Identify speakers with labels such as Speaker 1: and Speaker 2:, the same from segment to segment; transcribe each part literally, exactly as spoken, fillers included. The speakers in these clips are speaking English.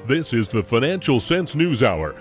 Speaker 1: This is the Financial Sense News Hour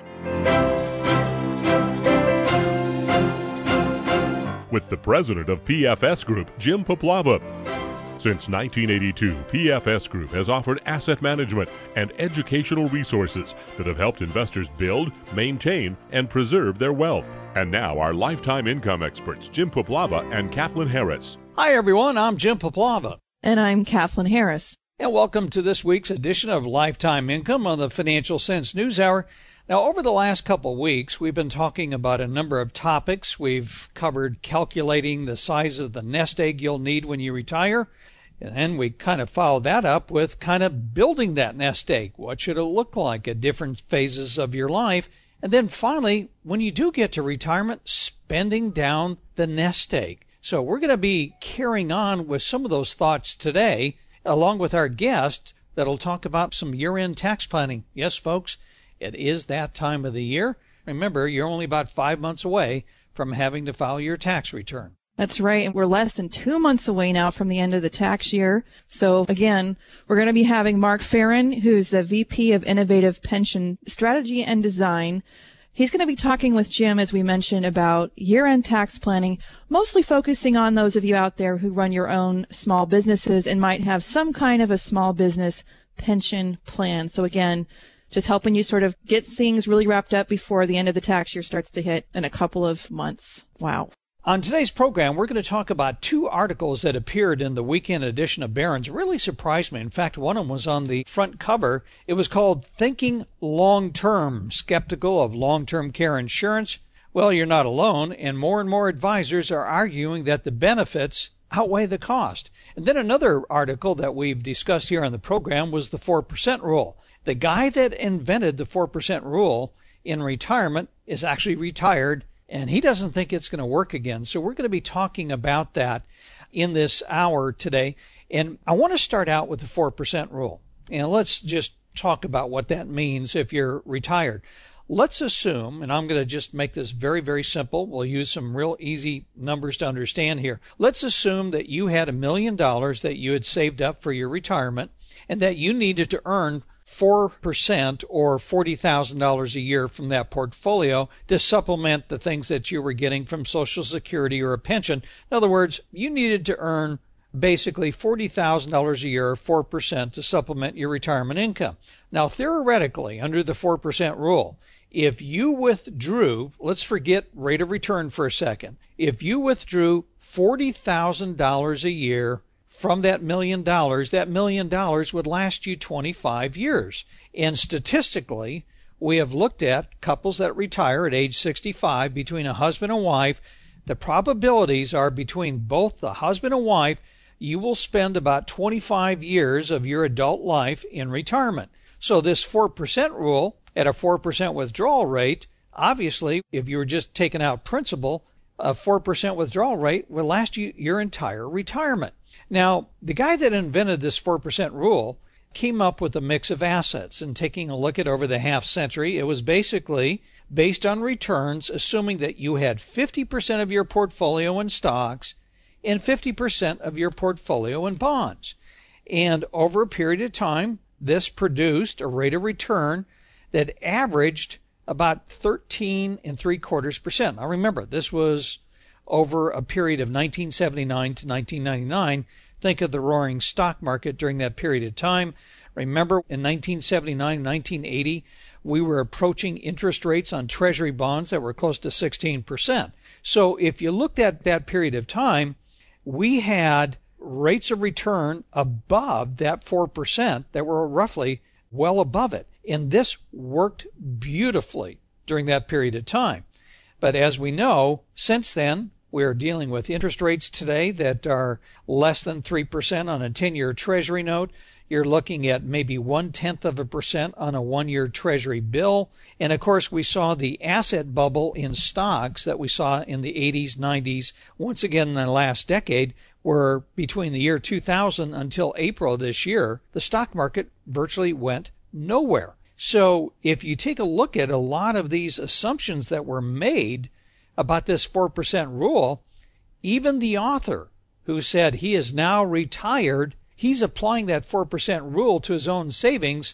Speaker 1: with the president of P F S Group, Jim Poplava. Since nineteen eighty-two, P F S Group has offered asset management and educational resources that have helped investors build, maintain, and preserve their wealth. And now our lifetime income experts, Jim Poplava and Kathleen Harris.
Speaker 2: Hi, everyone. I'm Jim Poplava.
Speaker 3: And I'm Kathleen Harris.
Speaker 2: And welcome to this week's edition of Lifetime Income on the Financial Sense News Hour. Now, over the last couple of weeks, we've been talking about a number of topics. We've covered calculating the size of the nest egg you'll need when you retire. And then we kind of followed that up with kind of building that nest egg. What should it look like at different phases of your life? And then finally, when you do get to retirement, spending down the nest egg. So we're going to be carrying on with some of those thoughts today, along with our guest that'll talk about some year-end tax planning. Yes, folks, it is that time of the year. Remember, you're only about five months away from having to file your tax return.
Speaker 3: That's right. And we're less than two months away now from the end of the tax year. So again, we're going to be having Mark Farron, who's the V P of Innovative Pension Strategy and Design. He's going to be talking with Jim, as we mentioned, about year-end tax planning, mostly focusing on those of you out there who run your own small businesses and might have some kind of a small business pension plan. So again, just helping you sort of get things really wrapped up before the end of the tax year starts to hit in a couple of months. Wow.
Speaker 2: On today's program, we're going to talk about two articles that appeared in the weekend edition of Barron's. It really surprised me. In fact, one of them was on the front cover. It was called Thinking Long-Term, Skeptical of Long-Term Care Insurance. Well, you're not alone, and more and more advisors are arguing that the benefits outweigh the cost. And then another article that we've discussed here on the program was the four percent rule. The guy that invented the four percent rule in retirement is actually retired, and he doesn't think it's going to work again. So we're going to be talking about that in this hour today. And I want to start out with the four percent rule. And let's just talk about what that means if you're retired. Let's assume, and I'm going to just make this very, very simple. We'll use some real easy numbers to understand here. Let's assume that you had a million dollars that you had saved up for your retirement and that you needed to earn four percent or forty thousand dollars a year from that portfolio to supplement the things that you were getting from Social Security or a pension. In other words, you needed to earn basically forty thousand dollars a year or four percent to supplement your retirement income. Now, theoretically, under the four percent rule, if you withdrew, let's forget rate of return for a second, if you withdrew forty thousand dollars a year from that million dollars, that million dollars would last you twenty-five years. And statistically, we have looked at couples that retire at age sixty-five between a husband and wife. The probabilities are between both the husband and wife, you will spend about twenty-five years of your adult life in retirement. So this four percent rule at a four percent withdrawal rate, obviously, if you were just taking out principal, a four percent withdrawal rate will last you your entire retirement. Now, the guy that invented this four percent rule came up with a mix of assets, and taking a look at over the half century, it was basically based on returns, assuming that you had fifty percent of your portfolio in stocks and fifty percent of your portfolio in bonds. And over a period of time, this produced a rate of return that averaged about thirteen and three quarters percent. Now remember, this was over a period of nineteen seventy-nine to nineteen ninety-nine. Think of the roaring stock market during that period of time. Remember, in nineteen seventy-nine, nineteen eighty, we were approaching interest rates on Treasury bonds that were close to sixteen percent. So if you looked at that period of time, we had rates of return above that four percent that were roughly well above it. And this worked beautifully during that period of time. But as we know, since then, we are dealing with interest rates today that are less than three percent on a ten-year Treasury note. You're looking at maybe one-tenth of a percent on a one-year Treasury bill. And, of course, we saw the asset bubble in stocks that we saw in the eighties, nineties, once again in the last decade, where between the year two thousand until April this year, the stock market virtually went nowhere. So if you take a look at a lot of these assumptions that were made about this four percent rule, even the author who said he is now retired, he's applying that four percent rule to his own savings,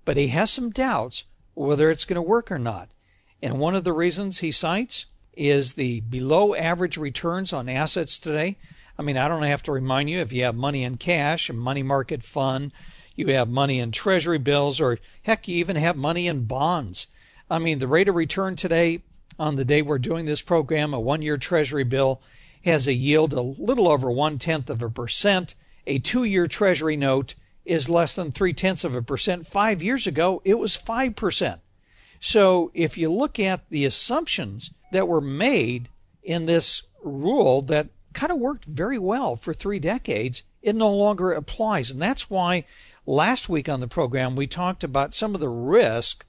Speaker 2: but he has some doubts whether it's going to work or not. And one of the reasons he cites is the below average returns on assets today. I mean, I don't have to remind you, if you have money in cash, a money market fund, you have money in treasury bills, or heck, you even have money in bonds. I mean, the rate of return today, on the day we're doing this program, a one-year treasury bill has a yield a little over one-tenth of a percent. A two-year treasury note is less than three-tenths of a percent. Five years ago, it was five percent. So if you look at the assumptions that were made in this rule that kind of worked very well for three decades, it no longer applies. And that's why last week on the program we talked about some of the risk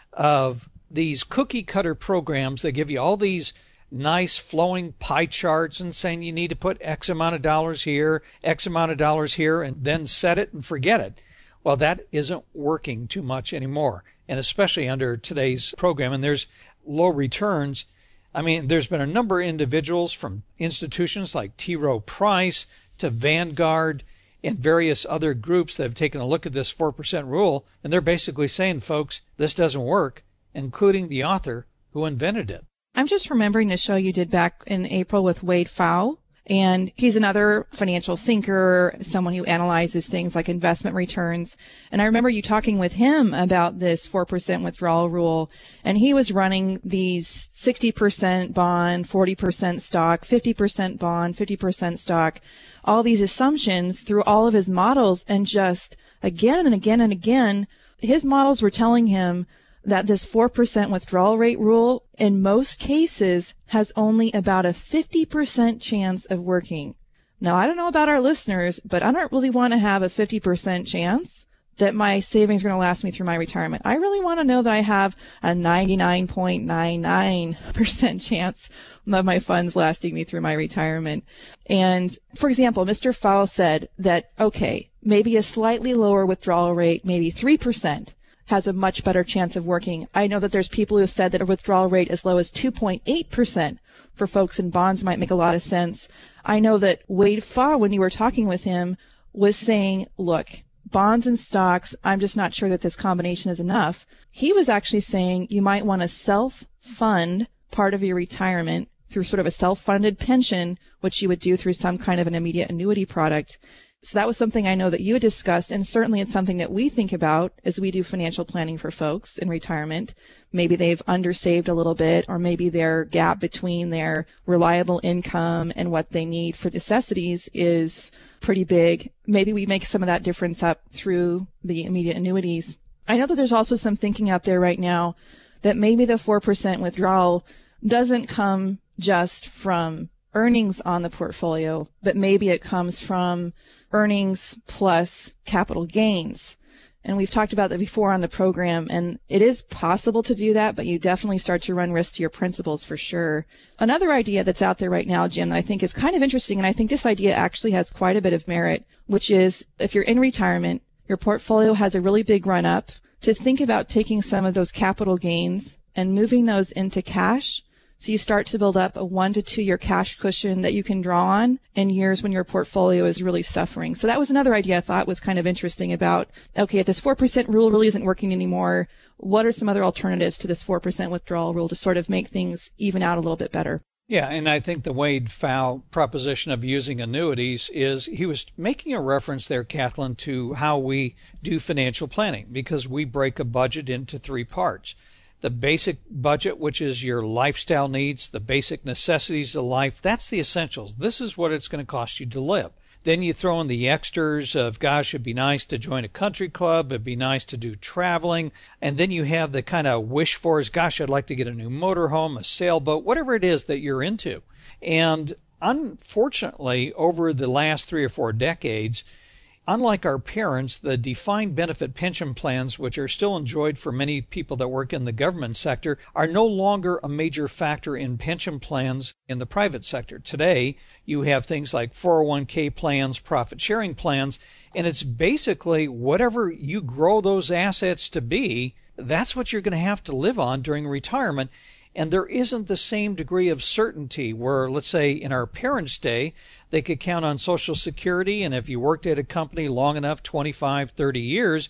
Speaker 2: of these cookie cutter programs that give you all these nice flowing pie charts and saying you need to put X amount of dollars here, X amount of dollars here, and then set it and forget it. Well, that isn't working too much anymore, and especially under today's program. And there's low returns. I mean, there's been a number of individuals from institutions like T. Rowe Price to Vanguard and various other groups that have taken a look at this four percent rule, and they're basically saying, folks, this doesn't work, including the author who invented it.
Speaker 3: I'm just remembering the show you did back in April with Wade Pfau, and he's another financial thinker, someone who analyzes things like investment returns. And I remember you talking with him about this four percent withdrawal rule, and he was running these sixty percent bond, forty percent stock, fifty percent bond, fifty percent stock, all these assumptions through all of his models, and just again and again and again, his models were telling him that this four percent withdrawal rate rule in most cases has only about a fifty percent chance of working. Now, I don't know about our listeners, but I don't really want to have a fifty percent chance that my savings are going to last me through my retirement. I really want to know that I have a ninety-nine point nine nine percent chance of my funds lasting me through my retirement. And for example, Mister Pfau said that, okay, maybe a slightly lower withdrawal rate, maybe three percent, has a much better chance of working. I know that there's people who have said that a withdrawal rate as low as two point eight percent for folks in bonds might make a lot of sense. I know that Wade Pfau, when you were talking with him, was saying, look, bonds and stocks, I'm just not sure that this combination is enough. He was actually saying you might want to self-fund part of your retirement through sort of a self-funded pension, which you would do through some kind of an immediate annuity product. So that was something I know that you discussed, and certainly it's something that we think about as we do financial planning for folks in retirement. Maybe they've undersaved a little bit, or maybe their gap between their reliable income and what they need for necessities is pretty big. Maybe we make some of that difference up through the immediate annuities. I know that there's also some thinking out there right now that maybe the four percent withdrawal doesn't come just from earnings on the portfolio, but maybe it comes from earnings plus capital gains. And we've talked about that before on the program, and it is possible to do that, but you definitely start to run risk to your principles for sure. Another idea that's out there right now, Jim, that I think is kind of interesting, and I think this idea actually has quite a bit of merit, which is if you're in retirement, your portfolio has a really big run up, to think about taking some of those capital gains and moving those into cash. So you start to build up a one to two year cash cushion that you can draw on in years when your portfolio is really suffering. So that was another idea I thought was kind of interesting about, okay, if this four percent rule really isn't working anymore, what are some other alternatives to this four percent withdrawal rule to sort of make things even out a little bit better?
Speaker 2: Yeah, and I think the Wade Pfau proposition of using annuities is he was making a reference there, Kathleen, to how we do financial planning, because we break a budget into three parts. The basic budget, which is your lifestyle needs, the basic necessities of life, that's the essentials. This is what it's going to cost you to live. Then you throw in the extras of, gosh, it'd be nice to join a country club, it'd be nice to do traveling. And then you have the kind of wish for is, gosh, I'd like to get a new motorhome, a sailboat, whatever it is that you're into. And unfortunately, over the last three or four decades, unlike our parents, the defined benefit pension plans, which are still enjoyed for many people that work in the government sector, are no longer a major factor in pension plans in the private sector. Today, you have things like four oh one k plans, profit-sharing plans, and it's basically whatever you grow those assets to be, that's what you're going to have to live on during retirement. And there isn't the same degree of certainty where, let's say, in our parents' day, they could count on Social Security, and if you worked at a company long enough, twenty-five, thirty years,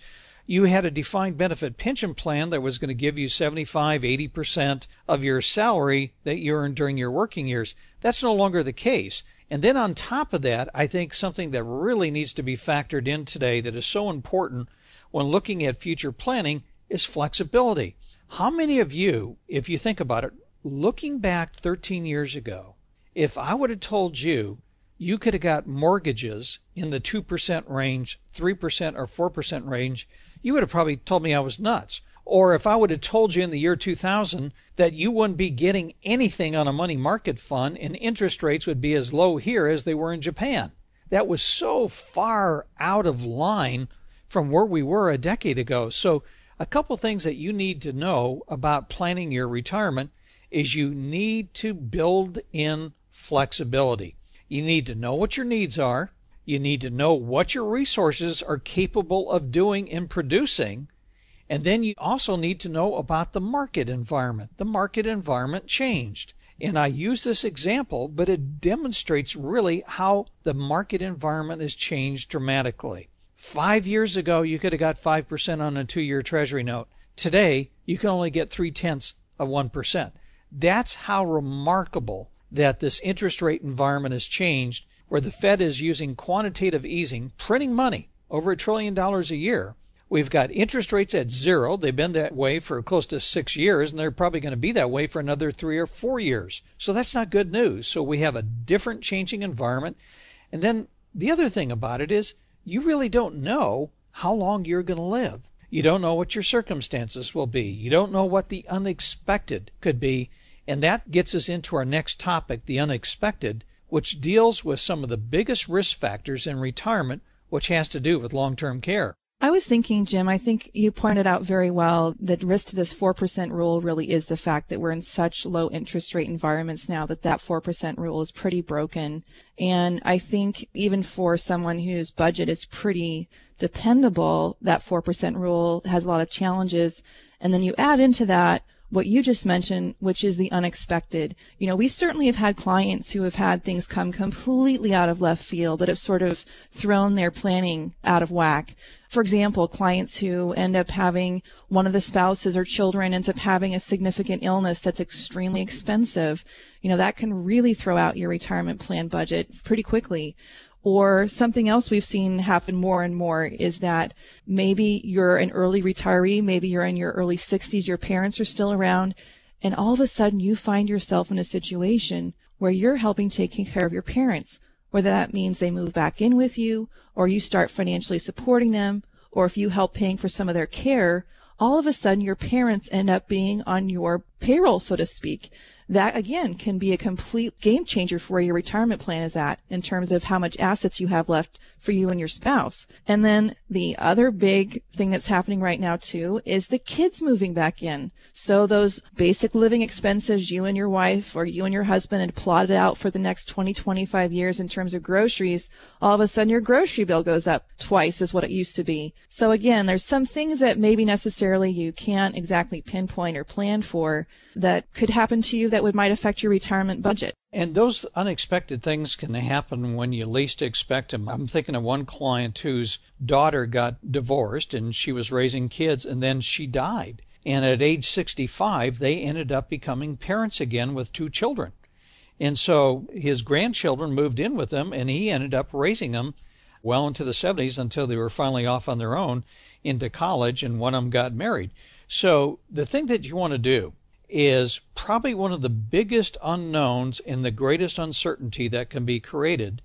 Speaker 2: You had a defined benefit pension plan that was going to give you seventy-five, eighty percent of your salary that you earned during your working years. That's no longer the case. And then on top of that, I think something that really needs to be factored in today that is so important when looking at future planning is flexibility. How many of you, if you think about it, looking back thirteen years ago, if I would have told you you could have got mortgages in the two percent range, three percent or four percent range, you would have probably told me I was nuts. Or if I would have told you in the year two thousand that you wouldn't be getting anything on a money market fund and interest rates would be as low here as they were in Japan. That was so far out of line from where we were a decade ago. So a couple things that you need to know about planning your retirement is you need to build in flexibility. You need to know what your needs are. You need to know what your resources are capable of doing and producing. And then you also need to know about the market environment. The market environment changed. And I use this example, but it demonstrates really how the market environment has changed dramatically. Five years ago, you could have got five percent on a two-year Treasury note. Today, you can only get three-tenths of one percent. That's how remarkable that this interest rate environment has changed, where the Fed is using quantitative easing, printing money, over a trillion dollars a year. We've got interest rates at zero. They've been that way for close to six years, and they're probably going to be that way for another three or four years. So that's not good news. So we have a different changing environment. And then the other thing about it is you really don't know how long you're going to live. You don't know what your circumstances will be. You don't know what the unexpected could be. And that gets us into our next topic, the unexpected, which deals with some of the biggest risk factors in retirement, which has to do with long-term care.
Speaker 3: I was thinking, Jim, I think you pointed out very well that risk to this four percent rule really is the fact that we're in such low interest rate environments now that that four percent rule is pretty broken. And I think even for someone whose budget is pretty dependable, that four percent rule has a lot of challenges. And then you add into that what you just mentioned, which is the unexpected. You know, we certainly have had clients who have had things come completely out of left field that have sort of thrown their planning out of whack. For example, clients who end up having one of the spouses or children ends up having a significant illness that's extremely expensive. You know, that can really throw out your retirement plan budget pretty quickly. Or something else we've seen happen more and more is that maybe you're an early retiree, maybe you're in your early sixties, your parents are still around, and all of a sudden you find yourself in a situation where you're helping take care of your parents, whether that means they move back in with you, or you start financially supporting them, or if you help paying for some of their care, all of a sudden your parents end up being on your payroll, so to speak. That, again, can be a complete game changer for where your retirement plan is at in terms of how much assets you have left for you and your spouse. And then the other big thing that's happening right now, too, is the kids moving back in. So those basic living expenses you and your wife or you and your husband had plotted out for the next twenty, twenty-five years in terms of groceries, all of a sudden your grocery bill goes up twice as what it used to be. So, again, there's some things that maybe necessarily you can't exactly pinpoint or plan for that could happen to you that would might affect your retirement budget.
Speaker 2: And those unexpected things can happen when you least expect them. I'm thinking of one client whose daughter got divorced and she was raising kids and then she died. And at age sixty-five, they ended up becoming parents again with two children. And so his grandchildren moved in with him and he ended up raising them well into the seventies until they were finally off on their own into college and one of them got married. So the thing that you want to do is probably one of the biggest unknowns and the greatest uncertainty that can be created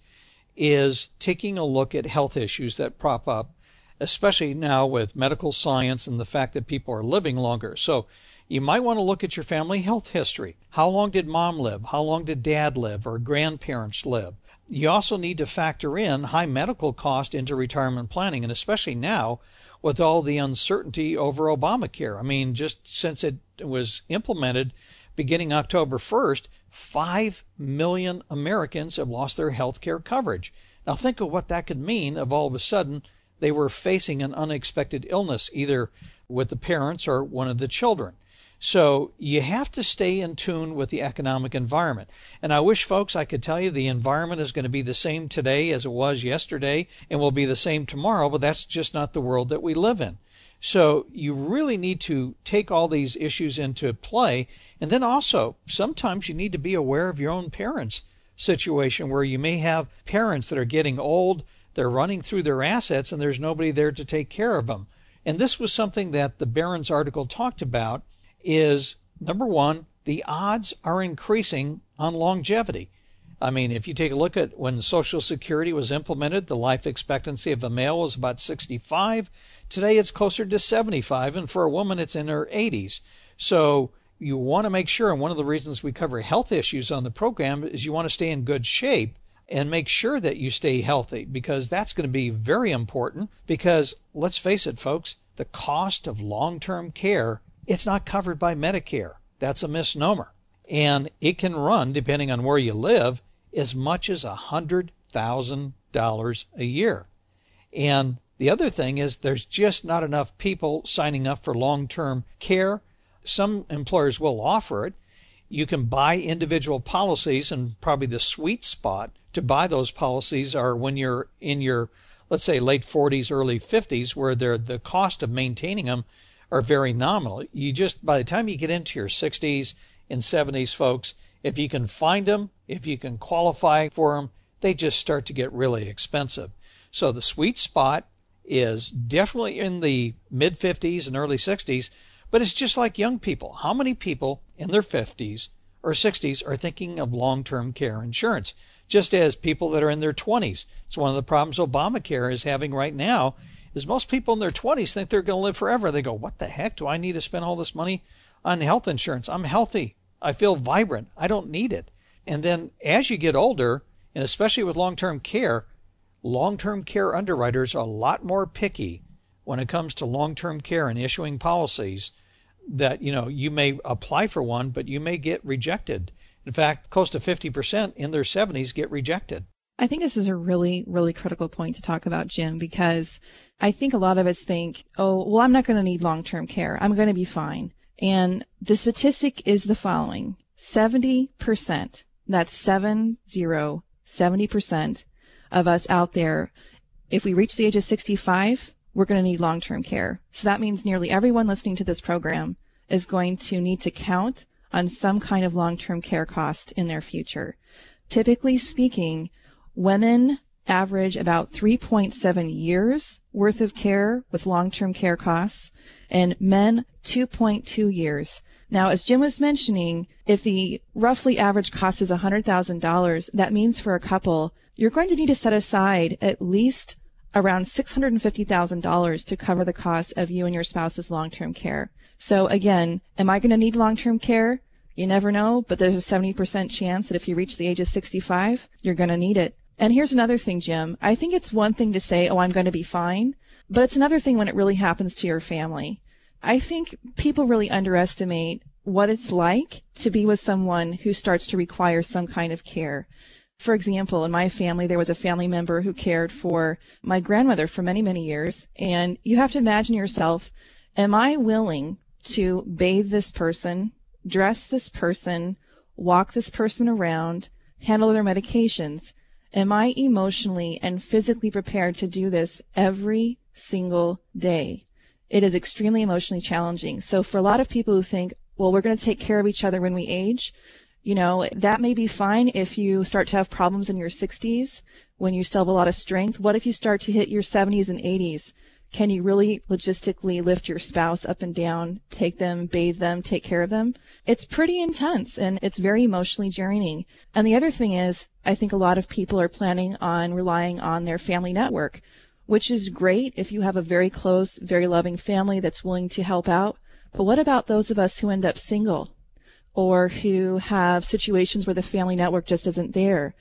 Speaker 2: is taking a look at health issues that prop up, especially now with medical science and the fact that people are living longer. So you might want to look at your family health history. How long did mom live? How long did dad live or grandparents live? You also need to factor in high medical cost into retirement planning, and especially now with all the uncertainty over Obamacare. I mean, just since it was implemented beginning October first, five million Americans have lost their health care coverage. Now think of what that could mean if all of a sudden they were facing an unexpected illness, either with the parents or one of the children. So you have to stay in tune with the economic environment. And I wish, folks, I could tell you the environment is going to be the same today as it was yesterday and will be the same tomorrow, but that's just not the world that we live in. So you really need to take all these issues into play. And then also, sometimes you need to be aware of your own parents' situation where you may have parents that are getting old, they're running through their assets, and there's nobody there to take care of them. And this was something that the Barron's article talked about is, number one, the odds are increasing on longevity. I mean, if you take a look at when Social Security was implemented, the life expectancy of a male was about sixty-five. Today it's closer to seventy-five, and for a woman it's in her eighties. So you want to make sure, and one of the reasons we cover health issues on the program is you want to stay in good shape and make sure that you stay healthy, because that's going to be very important. Because let's face it, folks, the cost of long-term care, it's not covered by Medicare. That's a misnomer. And it can run, depending on where you live, as much as one hundred thousand dollars a year. And the other thing is there's just not enough people signing up for long-term care. Some employers will offer it. You can buy individual policies, and probably the sweet spot to buy those policies are when you're in your, let's say, late forties, early fifties, where they're, the cost of maintaining them are very nominal. You just, by the time you get into your sixties and seventies, folks, if you can find them, if you can qualify for them, they just start to get really expensive. So the sweet spot is definitely in the mid-fifties and early sixties, but it's just like young people. How many people in their fifties or sixties are thinking of long-term care insurance? Just as people that are in their twenties. It's one of the problems Obamacare is having right now, is most people in their twenties think they're going to live forever. They go, what the heck? Do I need to spend all this money on health insurance? I'm healthy. I feel vibrant. I don't need it. And then as you get older, and especially with long-term care, long-term care underwriters are a lot more picky when it comes to long-term care and issuing policies that, you know, you may apply for one, but you may get rejected. In fact, close to fifty percent in their seventies get rejected.
Speaker 3: I think this is a really, really critical point to talk about, Jim, because I think a lot of us think, oh, well, I'm not going to need long-term care. I'm going to be fine. And the statistic is the following. seventy percent, that's seven, zero, seventy percent of us out there, if we reach the age of sixty-five, we're going to need long-term care. So that means nearly everyone listening to this program is going to need to count on some kind of long-term care cost in their future. Typically speaking, women average about three point seven years worth of care with long-term care costs, and men two point two years. Now, as Jim was mentioning, if the roughly average cost is one hundred thousand dollars, that means for a couple, you're going to need to set aside at least around six hundred fifty thousand dollars to cover the cost of you and your spouse's long-term care. So again, am I going to need long-term care? You never know, but there's a seventy percent chance that if you reach the age of sixty-five, you're going to need it. And here's another thing, Jim. I think it's one thing to say, oh, I'm going to be fine, but it's another thing when it really happens to your family. I think people really underestimate what it's like to be with someone who starts to require some kind of care. For example, in my family, there was a family member who cared for my grandmother for many, many years. And you have to imagine yourself, am I willing to bathe this person, dress this person, walk this person around, handle their medications? Am I emotionally and physically prepared to do this every single day? It is extremely emotionally challenging. So for a lot of people who think, well, we're going to take care of each other when we age, you know, that may be fine if you start to have problems in your sixties when you still have a lot of strength. What if you start to hit your seventies and eighties? Can you really logistically lift your spouse up and down, take them, bathe them, take care of them? It's pretty intense, and it's very emotionally draining. And the other thing is, I think a lot of people are planning on relying on their family network, which is great if you have a very close, very loving family that's willing to help out. But what about those of us who end up single, or who have situations where the family network just isn't there?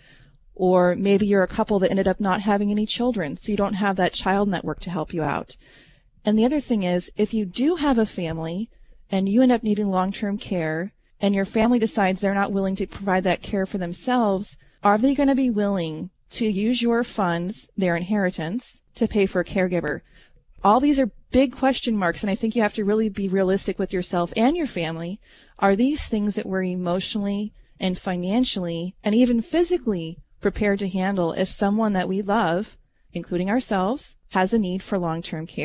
Speaker 3: Or maybe you're a couple that ended up not having any children, so you don't have that child network to help you out. And the other thing is, if you do have a family and you end up needing long-term care, and your family decides they're not willing to provide that care for themselves, are they going to be willing to use your funds, their inheritance, to pay for a caregiver? All these are big question marks, and I think you have to really be realistic with yourself and your family. Are these things that we're emotionally and financially and even physically prepared to handle if someone that we love, including ourselves, has a need for long-term care?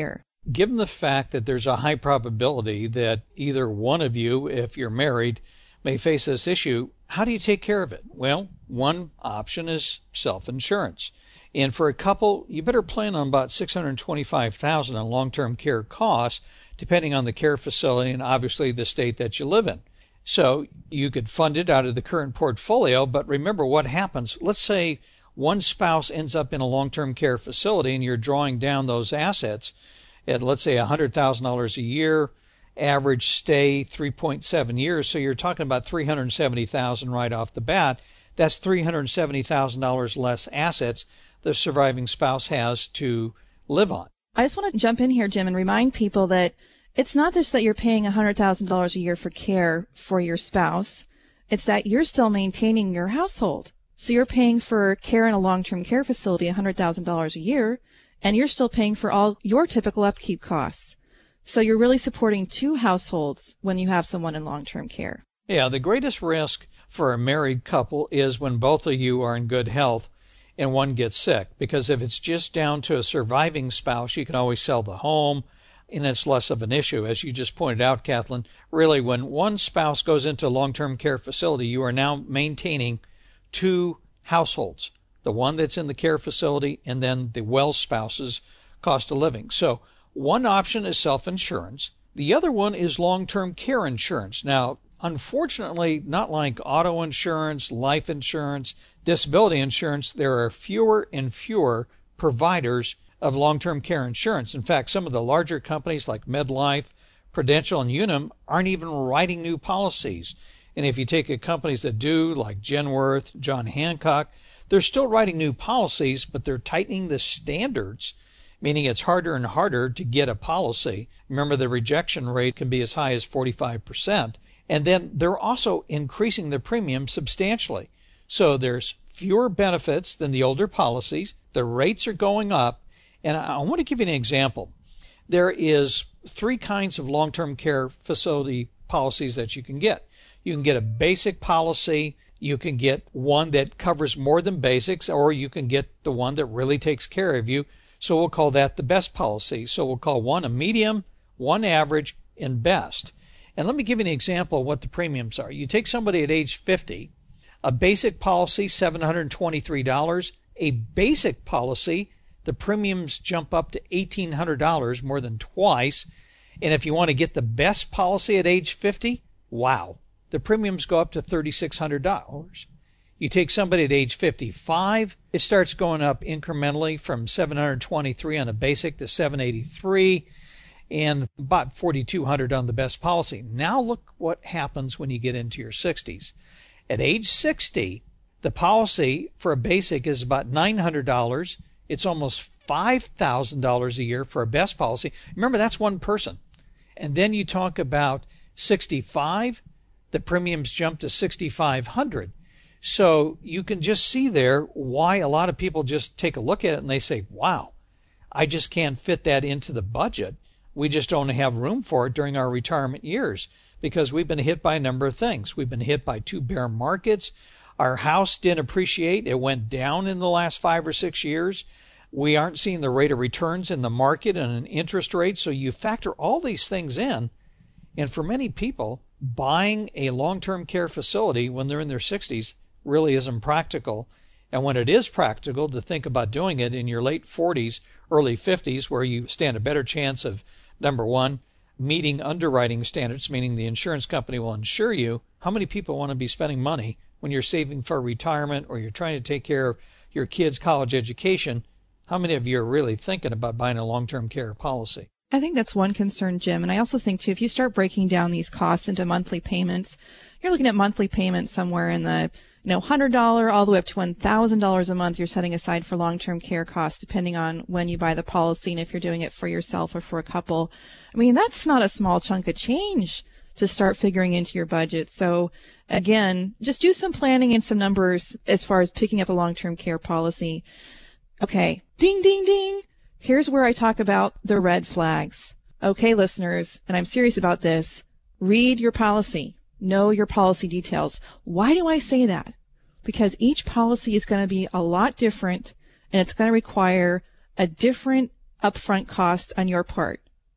Speaker 2: given the fact that there's a high probability that either one of you, if you're married, may face this issue, how do you take care of it? Well, one option is self-insurance. And for a couple, you better plan on about six hundred twenty-five thousand dollars on long-term care costs, depending on the care facility and obviously the state that you live in. So you could fund it out of the current portfolio, but remember what happens. Let's say one spouse ends up in a long-term care facility and you're drawing down those assets at, let's say, one hundred thousand dollars a year, average stay three point seven years. So you're talking about three hundred seventy thousand dollars right off the bat. That's three hundred seventy thousand dollars less assets the surviving spouse has to live on.
Speaker 3: I just want to jump in here, Jim, and remind people that it's not just that you're paying one hundred thousand dollars a year for care for your spouse. It's that you're still maintaining your household. So you're paying for care in a long-term care facility one hundred thousand dollars a year, and you're still paying for all your typical upkeep costs. So you're really supporting two households when you have someone in long-term care.
Speaker 2: Yeah, the greatest risk for a married couple is when both of you are in good health and one gets sick. Because if it's just down to a surviving spouse, you can always sell the home, and it's less of an issue. As you just pointed out, Kathleen, really when one spouse goes into a long-term care facility, you are now maintaining two households, the one that's in the care facility and then the well spouse's cost of living. So one option is self-insurance. The other one is long-term care insurance. Now, unfortunately, not like auto insurance, life insurance, disability insurance, there are fewer and fewer providers of long-term care insurance. In fact, some of the larger companies like MedLife, Prudential, and Unum aren't even writing new policies. And if you take the companies that do, like Genworth, John Hancock, they're still writing new policies, but they're tightening the standards, meaning it's harder and harder to get a policy. Remember, the rejection rate can be as high as forty-five percent. And then they're also increasing the premium substantially. So there's fewer benefits than the older policies. The rates are going up. And I want to give you an example. There is three kinds of long-term care facility policies that you can get. You can get a basic policy. You can get one that covers more than basics, or you can get the one that really takes care of you. So we'll call that the best policy. So we'll call one a medium, one average, and best. And let me give you an example of what the premiums are. You take somebody at age fifty, a basic policy, seven hundred twenty-three dollars. A basic policy, the premiums jump up to eighteen hundred dollars, more than twice. And if you want to get the best policy at age fifty, wow, the premiums go up to three thousand six hundred dollars. You take somebody at age fifty-five, it starts going up incrementally from seven hundred twenty-three on the basic to seven hundred eighty-three and about four thousand two hundred on the best policy. Now look what happens when you get into your sixties. At age sixty, the policy for a basic is about nine hundred dollars. It's almost five thousand dollars a year for a best policy. Remember, that's one person. And then you talk about sixty-five, the premiums jump to six thousand five hundred dollars. So you can just see there why a lot of people just take a look at it and they say, wow, I just can't fit that into the budget. We just don't have room for it during our retirement years because we've been hit by a number of things. We've been hit by two bear markets. Our house didn't appreciate. It went down in the last five or six years. We aren't seeing the rate of returns in the market and an interest rate. So you factor all these things in. And for many people, buying a long-term care facility when they're in their sixties really isn't practical. And when it is practical to think about doing it in your late forties, early fifties, where you stand a better chance of, number one, meeting underwriting standards, meaning the insurance company will insure you. How many people want to be spending money when you're saving for retirement or you're trying to take care of your kids' college education? How many of you are really thinking about buying a long-term care policy?
Speaker 3: I think that's one concern, Jim. And I also think, too, if you start breaking down these costs into monthly payments, you're looking at monthly payments somewhere in the you know, one hundred dollars all the way up to one thousand dollars a month you're setting aside for long-term care costs, depending on when you buy the policy and if you're doing it for yourself or for a couple. I mean, that's not a small chunk of change to start figuring into your budget. So, again, just do some planning and some numbers as far as picking up a long-term care policy. Okay, ding, ding, ding. Here's where I talk about the red flags. Okay, listeners, and I'm serious about this, read your policy. Know your policy details. Why do I say that? Because each policy is going to be a lot different, and it's going to require a different upfront cost on your part.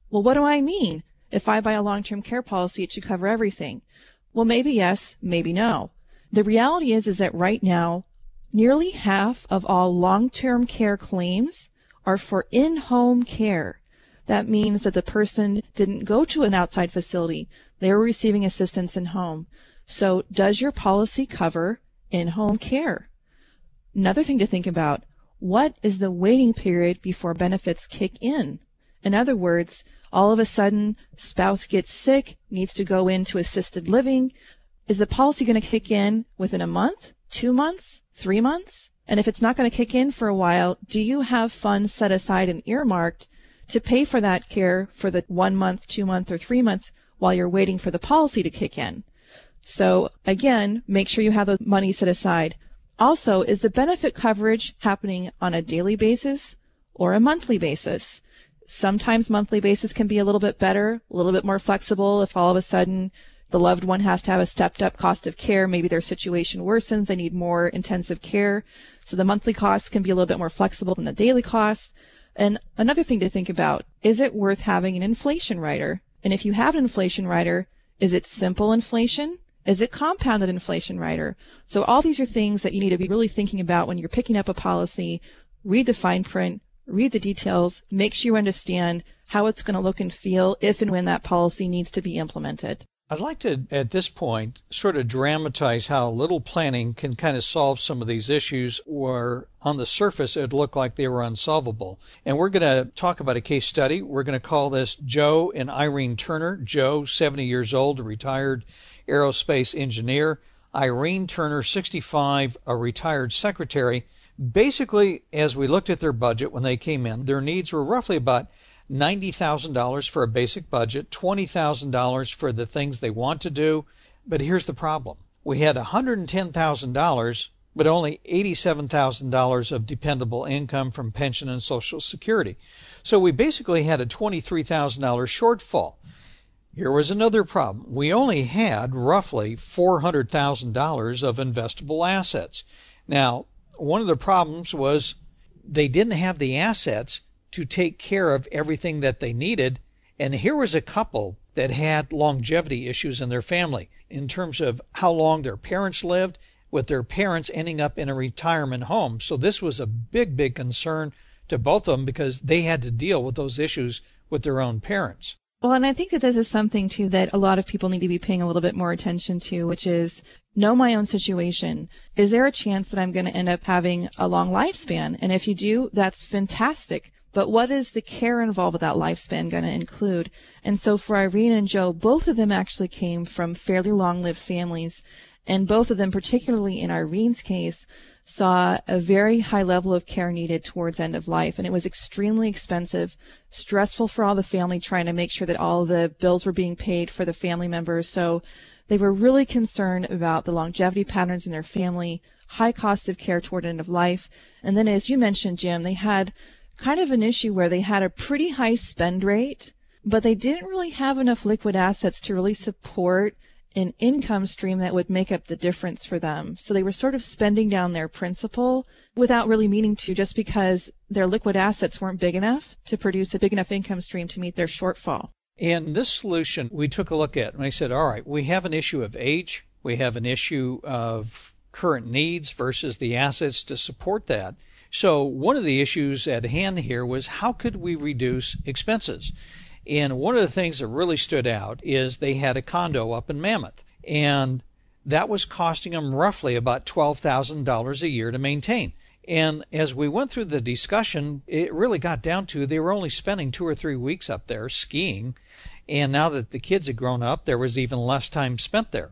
Speaker 3: Well, what do I mean? If I buy a long-term care policy, it should cover everything. Well, maybe yes, maybe no. The reality is, is that right now, nearly half of all long-term care claims are for in-home care. That means that the person didn't go to an outside facility. They were receiving assistance in home. So does your policy cover in-home care? Another thing to think about, what is the waiting period before benefits kick in? In other words, all of a sudden, spouse gets sick, needs to go into assisted living. Is the policy going to kick in within a month, two months, three months? And if it's not going to kick in for a while, do you have funds set aside and earmarked to pay for that care for the one month, two month, or three months while you're waiting for the policy to kick in? So again, make sure you have those money set aside. Also, is the benefit coverage happening on a daily basis or a monthly basis? Sometimes monthly basis can be a little bit better, a little bit more flexible if all of a sudden the loved one has to have a stepped up cost of care. Maybe their situation worsens, they need more intensive care. So the monthly costs can be a little bit more flexible than the daily costs. And another thing to think about, is it worth having an inflation rider? And if you have an inflation rider, is it simple inflation? Is it compounded inflation rider? So all these are things that you need to be really thinking about when you're picking up a policy. Read the fine print, read the details, make sure you understand how it's going to look and feel if and when that policy needs to be implemented.
Speaker 2: I'd like to, at this point, sort of dramatize how little planning can kind of solve some of these issues where on the surface it looked like they were unsolvable. And we're going to talk about a case study. We're going to call this Joe and Irene Turner. Joe, seventy years old, a retired aerospace engineer. Irene Turner, sixty-five, a retired secretary. Basically, as we looked at their budget when they came in, their needs were roughly about ninety thousand dollars for a basic budget, twenty thousand dollars for the things they want to do. But here's the problem. We had one hundred ten thousand dollars, but only eighty-seven thousand dollars of dependable income from pension and Social Security. So we basically had a twenty-three thousand dollars shortfall. Here was another problem. We only had roughly four hundred thousand dollars of investable assets. Now, one of the problems was they didn't have the assets to take care of everything that they needed. And here was a couple that had longevity issues in their family in terms of how long their parents lived, with their parents ending up in a retirement home. So this was a big, big concern to both of them because they had to deal with those issues with their own parents.
Speaker 3: Well, and I think that this is something, too, that a lot of people need to be paying a little bit more attention to, which is know my own situation. Is there a chance that I'm going to end up having a long lifespan? And if you do, that's fantastic. But what is the care involved with that lifespan going to include? And so for Irene and Joe, both of them actually came from fairly long-lived families. And both of them, particularly in Irene's case, saw a very high level of care needed towards end of life. And it was extremely expensive, stressful for all the family trying to make sure that all the bills were being paid for the family members. So they were really concerned about the longevity patterns in their family, high cost of care toward end of life. And then, as you mentioned, Jim, they had kind of an issue where they had a pretty high spend rate, but they didn't really have enough liquid assets to really support an income stream that would make up the difference for them. So they were sort of spending down their principal without really meaning to, just because their liquid assets weren't big enough to produce a big enough income stream to meet their shortfall.
Speaker 2: And this solution we took a look at, and I said, all right, we have an issue of age, we have an issue of current needs versus the assets to support that. So one of the issues at hand here was, how could we reduce expenses? And one of the things that really stood out is they had a condo up in Mammoth, and that was costing them roughly about twelve thousand dollars a year to maintain. And as we went through the discussion, it really got down to they were only spending two or three weeks up there skiing, and now that the kids had grown up, there was even less time spent there.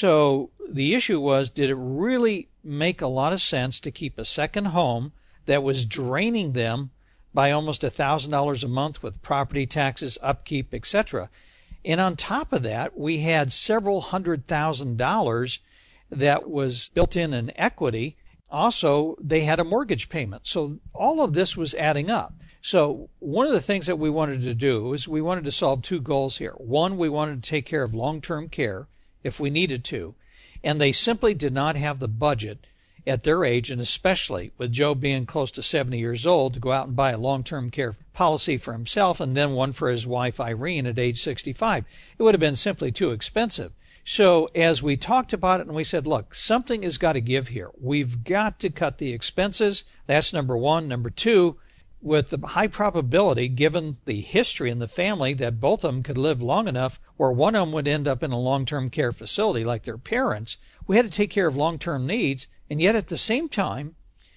Speaker 2: So the issue was, did it really make a lot of sense to keep a second home that was draining them by almost one thousand dollars a month with property taxes, upkeep, et cetera? And on top of that, we had several hundred thousand dollars that was built in in equity. Also, they had a mortgage payment. So all of this was adding up. So one of the things that we wanted to do is we wanted to solve two goals here. One, we wanted to take care of long-term care if we needed to, and they simply did not have the budget at their age, and especially with Joe being close to seventy years old, to go out and buy a long-term care policy for himself and then one for his wife Irene at age sixty-five. It would have been simply too expensive. So as we talked about it and we said, look, something has got to give here. We've got to cut the expenses. That's number one. Number two, with the high probability, given the history in the family, that both of them could live long enough where one of them would end up in a long-term care facility like their parents, we had to take care of long-term needs. And yet at the same time,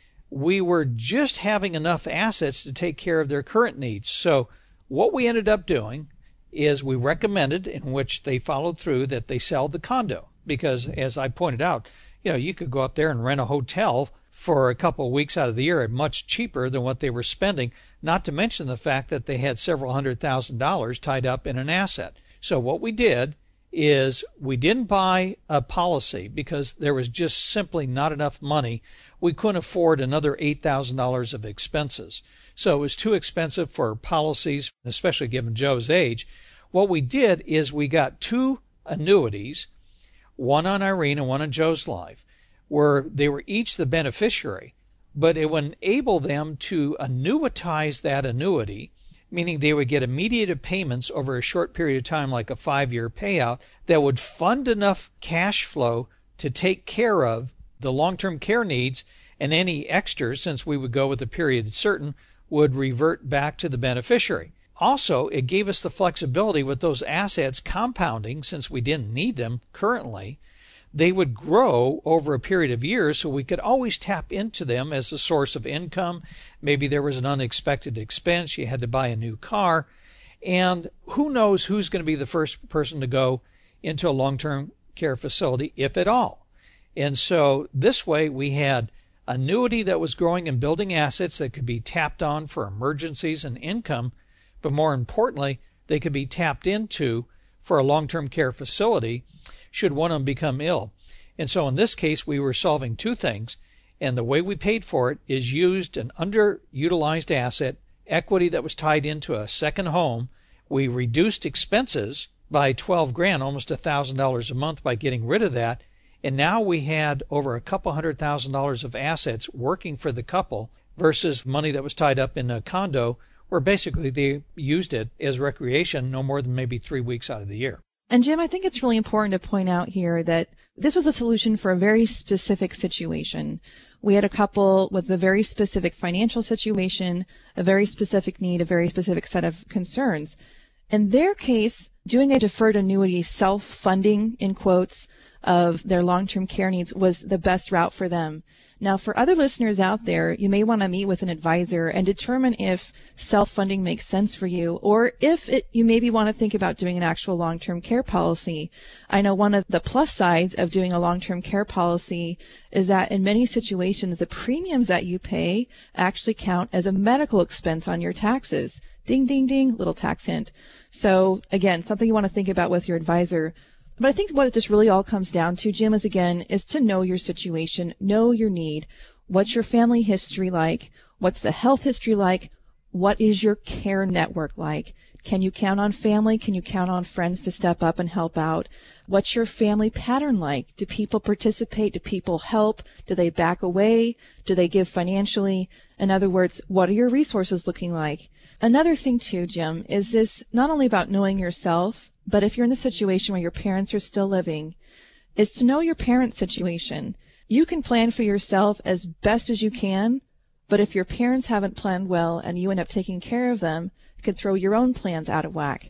Speaker 2: we were just having enough assets to take care of their current needs. So what we ended up doing is we recommended, in which they followed through, that they sell the condo. Because as I pointed out, you know, you could go up there and rent a hotel for a couple of weeks out of the year at much cheaper than what they were spending, not to mention the fact that they had several hundred thousand dollars tied up in an asset. So what we did is we didn't buy a policy because there was just simply not enough money. We couldn't afford another eight thousand dollars of expenses. So it was too expensive for policies, especially given Joe's age. What we did is we got two annuities, one on Irene and one on Joe's life, where they were each the beneficiary, but it would enable them to annuitize that annuity, meaning they would get immediate payments over a short period of time, like a five-year payout, that would fund enough cash flow to take care of the long-term care needs, and any extras, since we would go with a period certain, would revert back to the beneficiary. Also, it gave us the flexibility with those assets compounding, since we didn't need them currently. They would grow over a period of years, so we could always tap into them as a source of income. Maybe there was an unexpected expense, you had to buy a new car, and who knows who's going to be the first person to go into a long-term care facility, if at all. And so this way we had annuity that was growing and building assets that could be tapped on for emergencies and income, but more importantly, they could be tapped into for a long-term care facility should one of them become ill. And so in this case, we were solving two things, and the way we paid for it is used an underutilized asset, equity that was tied into a second home. We reduced expenses by twelve grand, almost one thousand dollars a month by getting rid of that. And now we had over a couple hundred thousand dollars of assets working for the couple versus money that was tied up in a condo where basically they used it as recreation no more than maybe three weeks out of the year.
Speaker 3: And Jim, I think it's really important to point out here that this was a solution for a very specific situation. We had a couple with a very specific financial situation, a very specific need, a very specific set of concerns. In their case, doing a deferred annuity self-funding, in quotes, of their long-term care needs was the best route for them. Now, for other listeners out there, you may want to meet with an advisor and determine if self-funding makes sense for you, or if it, you maybe want to think about doing an actual long-term care policy. I know one of the plus sides of doing a long-term care policy is that in many situations, the premiums that you pay actually count as a medical expense on your taxes. Ding, ding, ding, little tax hint. So again, something you want to think about with your advisor. But I think what this really all comes down to, Jim, is again, is to know your situation, know your need. What's your family history like? What's the health history like? What is your care network like? Can you count on family? Can you count on friends to step up and help out? What's your family pattern like? Do people participate? Do people help? Do they back away? Do they give financially? In other words, what are your resources looking like? Another thing too, Jim, is this not only about knowing yourself, but if you're in a situation where your parents are still living, is to know your parents' situation. You can plan for yourself as best as you can, but if your parents haven't planned well and you end up taking care of them, it could throw your own plans out of whack.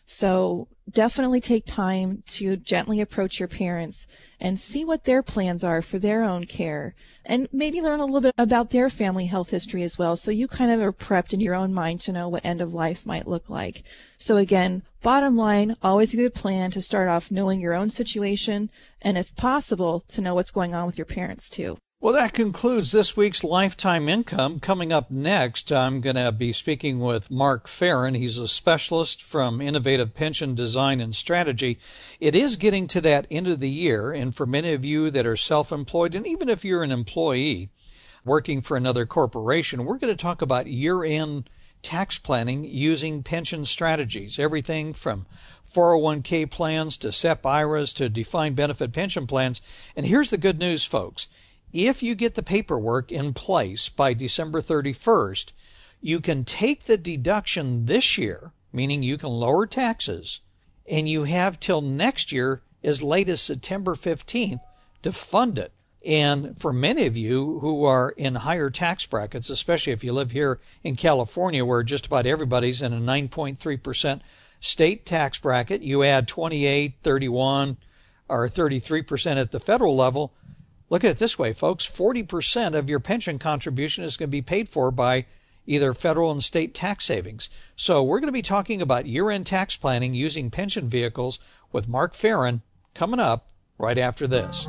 Speaker 3: So definitely take time to gently approach your parents and see what their plans are for their own care, and maybe learn a little bit about their family health history as well, so you kind of are prepped in your own mind to know what end of life might look like. So again, bottom line, always a good plan to start off knowing your own situation, and if possible, to know what's going on with your parents too.
Speaker 2: Well, that concludes this week's Lifetime Income. Coming up next, I'm going to be speaking with Mark Farren. He's a specialist from Innovative Pension Design and Strategy. It is getting to that end of the year, and for many of you that are self-employed, and even if you're an employee working for another corporation, we're going to talk about year-end tax planning using pension strategies, everything from four oh one k plans to S E P I R As to defined benefit pension plans. And here's the good news, folks. if you get the paperwork in place by December thirty-first, you can take the deduction this year, meaning you can lower taxes, and you have till next year, as late as September fifteenth, to fund it. And for many of you who are in higher tax brackets, especially if you live here in California, where just about everybody's in a nine point three percent state tax bracket, you add twenty-eight, thirty-one, or thirty-three percent at the federal level. Look at it this way, folks, forty percent of your pension contribution is going to be paid for by either federal and state tax savings. So we're going to be talking about year-end tax planning using pension vehicles with Mark Farren coming up right after this.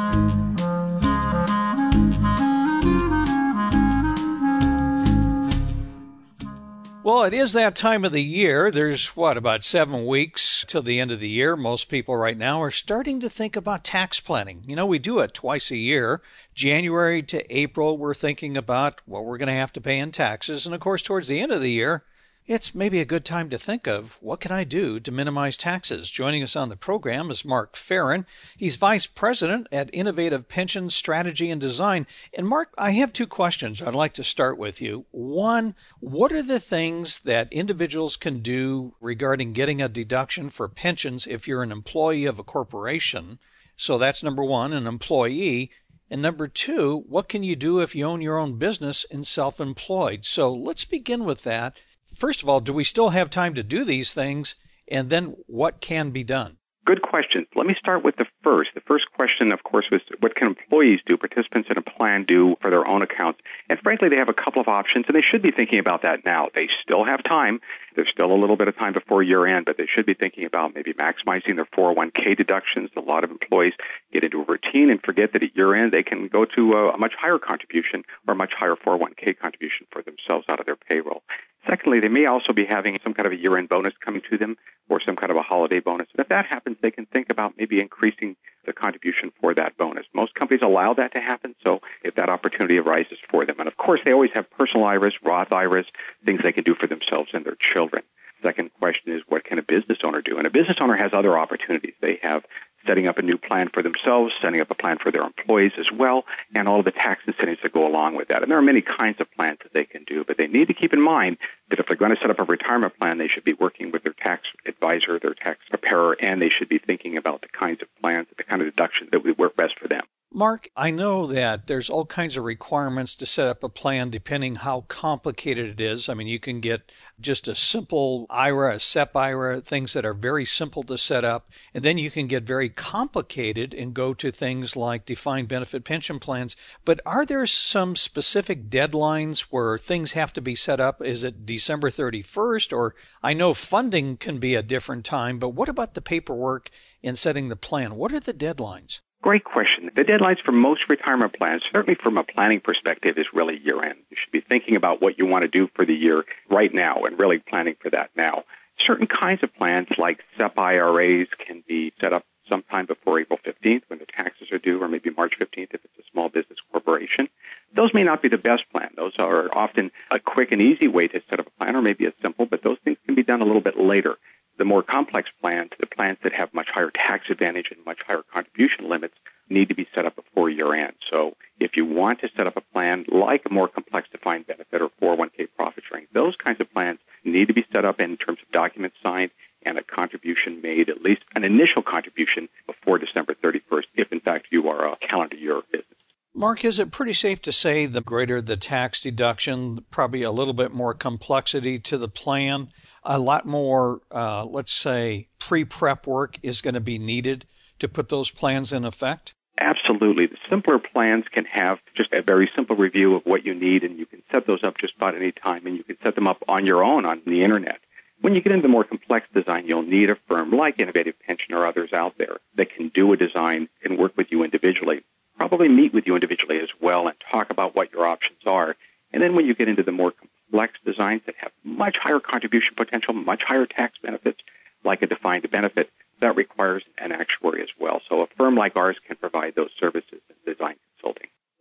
Speaker 2: Well, it is that time of the year. There's, what, about seven weeks till the end of the year. Most people right now are starting to think about tax planning. You know, we do it twice a year. January to April, we're thinking about what we're going to have to pay in taxes. And, of course, towards the end of the year, it's maybe a good time to think of what can I do to minimize taxes. Joining us on the program is Mark Farren. He's Vice President at Innovative Pension Strategy and Design. And Mark, I have two questions I'd like to start with you. One, what are the things that individuals can do regarding getting a deduction for pensions if you're an employee of a corporation? So that's number one, an employee. And number two, what can you do if you own your own business and self-employed? So let's begin with that. First of all, do we still have time to do these things? And then what can be done?
Speaker 4: Good question. Let me start with the first. The first question, of course, was what can employees do, participants in a plan do for their own accounts? And frankly, they have a couple of options, and they should be thinking about that now. They still have time. There's still a little bit of time before year end, but they should be thinking about maybe maximizing their four oh one k deductions. A lot of employees get into a routine and forget that at year end they can go to a, a much higher contribution or a much higher four oh one k contribution for themselves out of their payroll. Secondly, they may also be having some kind of a year-end bonus coming to them or some kind of a holiday bonus. And if that happens, they can think about maybe increasing the contribution for that bonus. Most companies allow that to happen, so if that opportunity arises for them. And of course, they always have personal I R As, Roth I R As, things they can do for themselves and their children. Second question is, what can a business owner do? And a business owner has other opportunities. They have setting up a new plan for themselves, setting up a plan for their employees as well, and all of the tax incentives that go along with that. And there are many kinds of plans that they can do, but they need to keep in mind that if they're going to set up a retirement plan, they should be working with their tax advisor, their tax preparer, and they should be thinking about the kinds of plans, the kind of deductions that would work best for them.
Speaker 2: Mark, I know that there's all kinds of requirements to set up a plan depending how complicated it is. I mean, you can get just a simple I R A, a S E P I R A, things that are very simple to set up, and then you can get very complicated and go to things like defined benefit pension plans. But are there some specific deadlines where things have to be set up? Is it December thirty-first? Or I know funding can be a different time, but what about the paperwork in setting the plan? What are the deadlines?
Speaker 4: Great question. The deadlines for most retirement plans, certainly from a planning perspective, is really year-end. You should be thinking about what you want to do for the year right now and really planning for that now. Certain kinds of plans like S E P I R As can be set up sometime before April fifteenth when the taxes are due, or maybe March fifteenth if it's a small business corporation. Those may not be the best plan. Those are often a quick and easy way to set up a plan, or maybe a simple, but those things can be done a little bit later. The more complex plans, the plans that have much higher tax advantage and much higher contribution limits, need to be set up before year-end. So if you want to set up a plan like a more complex defined benefit or four oh one k profit sharing, those kinds of plans need to be set up in terms of documents signed and a contribution made, at least an initial contribution, before December thirty-first, if in fact you are a calendar year business.
Speaker 2: Mark, is it pretty safe to say the greater the tax deduction, probably a little bit more complexity to the plan, a lot more, uh, let's say, pre-prep work is going to be needed to put those plans in effect?
Speaker 4: Absolutely. The simpler plans can have just a very simple review of what you need, and you can set those up just about any time, and you can set them up on your own on the Internet. When you get into more complex design, you'll need a firm like Innovative Pension or others out there that can do a design, can work with you individually, probably meet with you individually as well and talk about what your options are. And then when you get into the more complex designs that have much higher contribution potential, much higher tax benefits, like a defined benefit, that requires an actuary as well. So a firm like ours can provide those services in design consulting.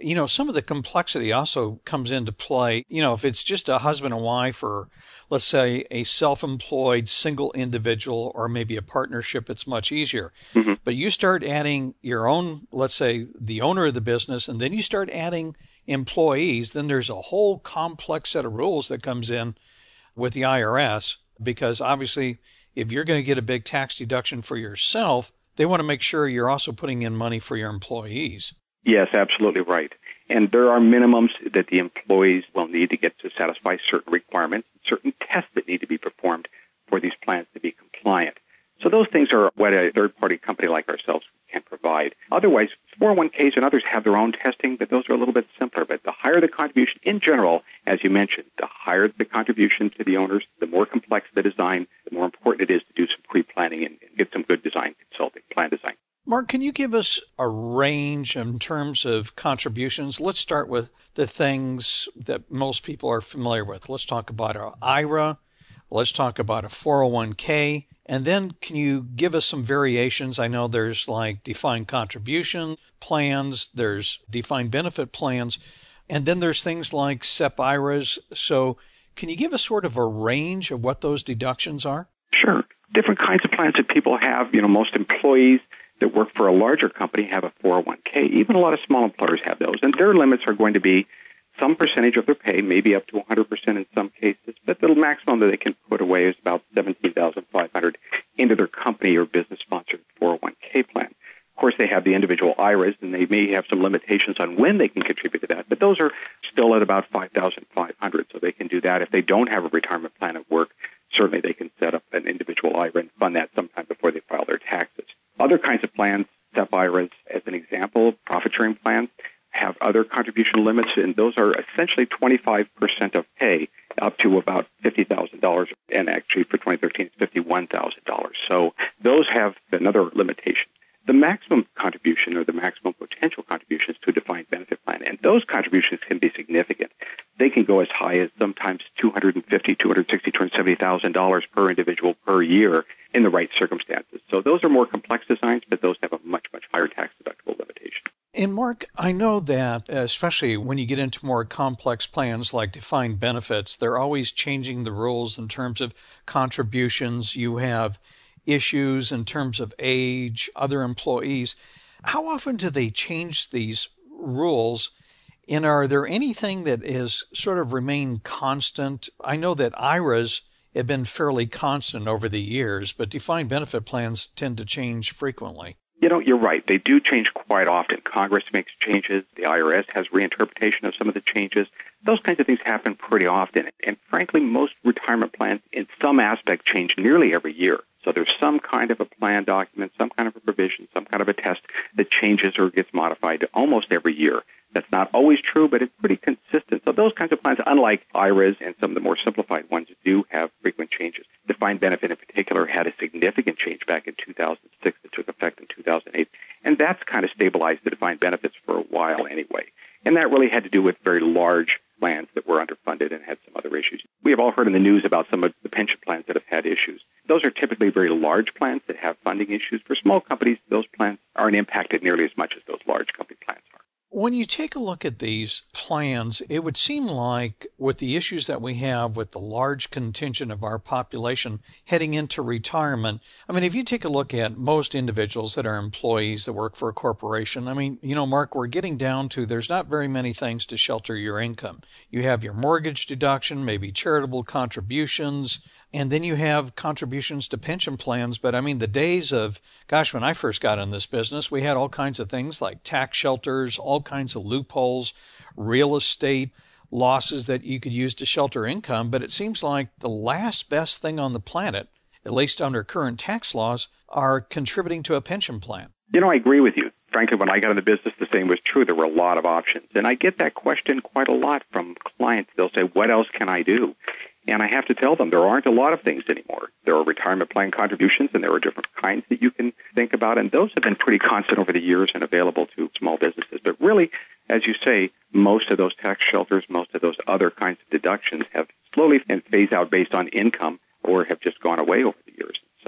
Speaker 2: you know, some of the complexity also comes into play. You know, if it's just a husband and wife, or let's say a self-employed single individual, or maybe a partnership, it's much easier.
Speaker 4: Mm-hmm.
Speaker 2: But you start adding your own, let's say the owner of the business, and then you start adding employees, then there's a whole complex set of rules that comes in with the I R S, because obviously if you're going to get a big tax deduction for yourself, they want to make sure you're also putting in money for your employees.
Speaker 4: Yes, absolutely right. And there are minimums that the employees will need to get to satisfy certain requirements, certain tests that need to be performed for these plans to be compliant. So those things are what a third-party company like ourselves can provide. Otherwise, four oh one Ks and others have their own testing, but those are a little bit simpler. But the higher the contribution in general, as you mentioned, the higher the contribution to the owners, the more complex the design, the more important it is to do some pre-planning and get some good design consulting, plan design.
Speaker 2: Mark, can you give us a range in terms of contributions? Let's start with the things that most people are familiar with. Let's talk about an I R A. Let's talk about a four oh one K. And then can you give us some variations? I know there's like defined contribution plans, there's defined benefit plans, and then there's things like S E P I R As. So can you give us sort of a range of what those deductions are?
Speaker 4: Sure. Different kinds of plans that people have. You know, most employees that work for a larger company have a four oh one K. Even a lot of small employers have those. And their limits are going to be some percentage of their pay, maybe up to one hundred percent in some cases, but the maximum that they can put away is about seventeen thousand five hundred dollars into their company or business-sponsored four oh one K plan. Of course, they have the individual I R As, and they may have some limitations on when they can contribute to that, but those are still at about five thousand five hundred dollars, so they can do that. If they don't have a retirement plan at work, certainly they can set up an individual I R A and fund that sometime before they file their taxes. Other kinds of plans, S E P I R As, as an example, profit-sharing plans, have other contribution limits, and those are essentially twenty-five percent of pay up to about fifty thousand dollars, and actually for twenty thirteen it's fifty-one thousand dollars. So those have another limitation. The maximum contribution or the maximum potential contributions to a defined benefit plan, and those contributions can be significant. They can go as high as sometimes two hundred fifty thousand dollars, two hundred sixty thousand dollars, two hundred seventy thousand dollars per individual per year in the right circumstances. So those are more complex designs, but those have a much, much higher tax deductible limitation.
Speaker 2: And Mark, I know that especially when you get into more complex plans like defined benefits, they're always changing the rules in terms of contributions. You have issues in terms of age, other employees. How often do they change these rules? And are there anything that has sort of remained constant? I know that I R As have been fairly constant over the years, but defined benefit plans tend to change frequently.
Speaker 4: You know, you're right. They do change quite often. Congress makes changes. The I R S has reinterpretation of some of the changes. Those kinds of things happen pretty often. And frankly, most retirement plans in some aspect change nearly every year. So there's some kind of a plan document, some kind of a provision, some kind of a test that changes or gets modified almost every year. That's not always true, but it's pretty consistent. So those kinds of plans, unlike I R As and some of the more simplified ones, do have frequent changes. Defined benefit in particular had a significant change back in two thousand six that took effect in two thousand eight. And that's kind of stabilized the defined benefits for a while anyway. And that really had to do with very large plans that were underfunded and had some other issues. We have all heard in the news about some of the pension plans that have had issues. Those are typically very large plans that have funding issues. For small companies, those plans aren't impacted nearly as much as those large company plans are.
Speaker 2: When you take a look at these plans, it would seem like with the issues that we have with the large contingent of our population heading into retirement, I mean, if you take a look at most individuals that are employees that work for a corporation, I mean, you know, Mark, we're getting down to there's not very many things to shelter your income. You have your mortgage deduction, maybe charitable contributions, and then you have contributions to pension plans. But I mean, the days of, gosh, when I first got in this business, we had all kinds of things like tax shelters, all kinds of loopholes, real estate losses that you could use to shelter income. But it seems like the last best thing on the planet, at least under current tax laws, are contributing to a pension plan.
Speaker 4: You know, I agree with you. Frankly, when I got in the business, the same was true. There were a lot of options. And I get that question quite a lot from clients. They'll say, what else can I do? And I have to tell them there aren't a lot of things anymore. There are retirement plan contributions, and there are different kinds that you can think about, and those have been pretty constant over the years and available to small businesses. But really, as you say, most of those tax shelters, most of those other kinds of deductions have slowly and phased out based on income or have just gone away over the years. So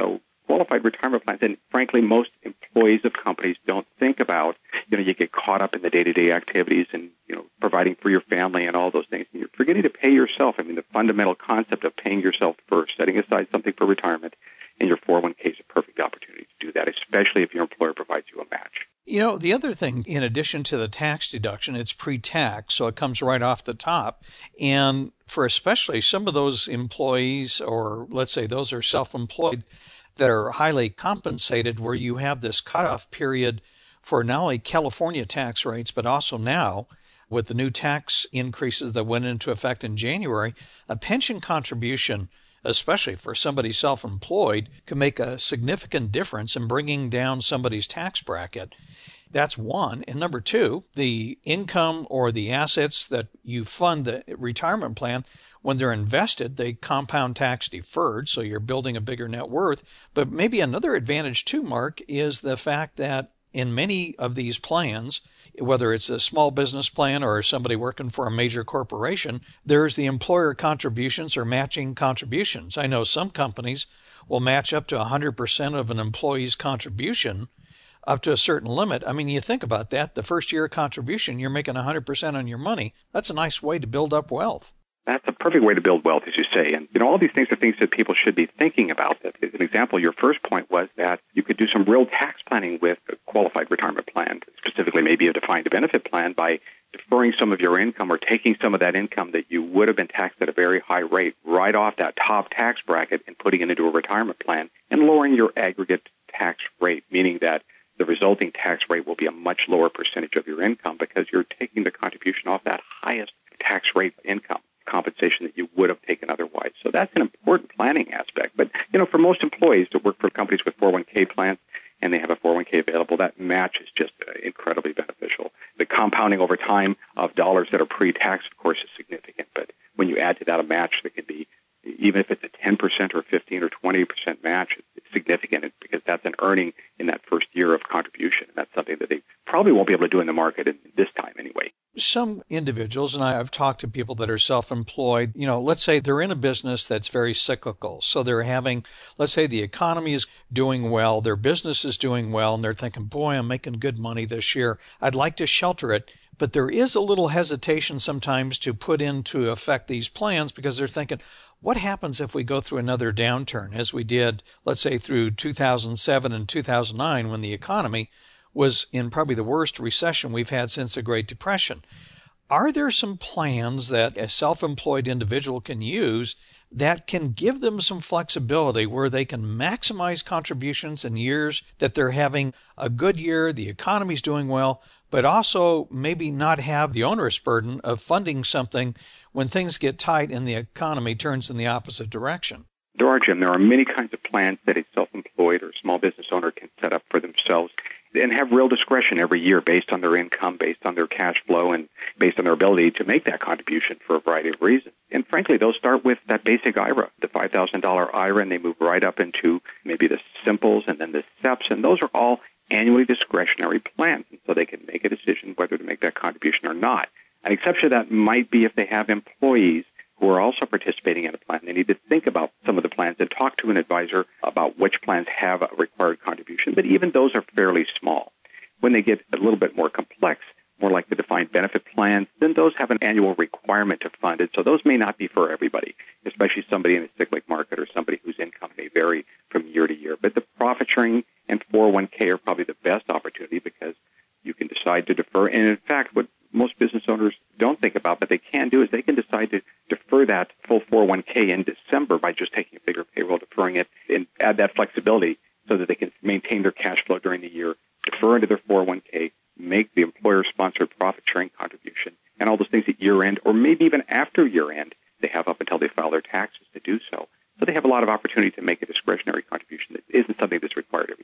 Speaker 4: qualified retirement plans, and frankly, most employees of companies don't think about, you know, you get caught up in the day-to-day activities and, you know, providing for your family and all those things. And you're forgetting to pay yourself. I mean, the fundamental concept of paying yourself first, setting aside something for retirement, and your four oh one k is a perfect opportunity to do that, especially if your employer provides you a match.
Speaker 2: You know, the other thing, in addition to the tax deduction, it's pre-tax, so it comes right off the top. And for especially some of those employees, or let's say those are self-employed, that are highly compensated, where you have this cutoff period for not only California tax rates, but also now, with the new tax increases that went into effect in January, a pension contribution, especially for somebody self-employed, can make a significant difference in bringing down somebody's tax bracket. That's one. And number two, the income or the assets that you fund the retirement plan, when they're invested, they compound tax deferred, so you're building a bigger net worth. But maybe another advantage too, Mark, is the fact that in many of these plans, whether it's a small business plan or somebody working for a major corporation, there's the employer contributions or matching contributions. I know some companies will match up to one hundred percent of an employee's contribution up to a certain limit. I mean, you think about that. The first year contribution, you're making one hundred percent on your money. That's a nice way to build up wealth.
Speaker 4: That's a perfect way to build wealth, as you say. And, you know, all these things are things that people should be thinking about. As an example, your first point was that you could do some real tax planning with a qualified retirement plan, specifically maybe a defined benefit plan, by deferring some of your income or taking some of that income that you would have been taxed at a very high rate right off that top tax bracket and putting it into a retirement plan and lowering your aggregate tax rate, meaning that the resulting tax rate will be a much lower percentage of your income because you're taking the contribution off that highest tax rate income compensation that you would have taken otherwise. So that's an important planning aspect. But, you know, for most employees that work for companies with four oh one k plans and they have a four oh one k available, that match is just uh, incredibly beneficial. The compounding over time of dollars that are pre-tax, of course, is significant. But when you add to that a match that can be, even if it's a ten percent or fifteen or twenty percent match, it's significant because that's an earning in that first year of contribution. And that's something that they probably won't be able to do in the market in this time anyway.
Speaker 2: Some individuals, and I've talked to people that are self-employed, you know, let's say they're in a business that's very cyclical. So they're having, let's say the economy is doing well, their business is doing well, and they're thinking, boy, I'm making good money this year. I'd like to shelter it. But there is a little hesitation sometimes to put into effect these plans because they're thinking, what happens if we go through another downturn, as we did, let's say, through two thousand seven and two thousand nine, when the economy was in probably the worst recession we've had since the Great Depression? Are there some plans that a self-employed individual can use that can give them some flexibility where they can maximize contributions in years that they're having a good year, the economy's doing well, but also maybe not have the onerous burden of funding something when things get tight and the economy turns in the opposite direction?
Speaker 4: There are, Jim. There are many kinds of plans that a self-employed or small business owner can set up for themselves and have real discretion every year based on their income, based on their cash flow, and based on their ability to make that contribution for a variety of reasons. And frankly, those start with that basic I R A, the five thousand dollars I R A, and they move right up into maybe the Simples and then the S E Ps, and those are all annually discretionary plans, and so they can make a decision whether to make that contribution or not. An exception to that might be if they have employees who are also participating in a plan. They need to think about some of the plans and talk to an advisor about which plans have a required contribution, but even those are fairly small. When they get a little bit more complex, more like the defined benefit plans, then those have an annual requirement to fund it, so those may not be for everybody, especially somebody in a cyclic market or somebody whose income may vary from year to year. But the profit sharing and four oh one k are probably the best opportunity because you can decide to defer. And in fact, what most business owners don't think about, but they can do, is they can decide to defer that full four oh one k in December by just taking a bigger payroll, deferring it, and add that flexibility so that they can maintain their cash flow during the year, defer into their four oh one k, make the employer-sponsored profit-sharing contribution, and all those things at year-end, or maybe even after year-end, they have up until they file their taxes to do so. So they have a lot of opportunity to make a discretionary contribution that isn't something that's required every year.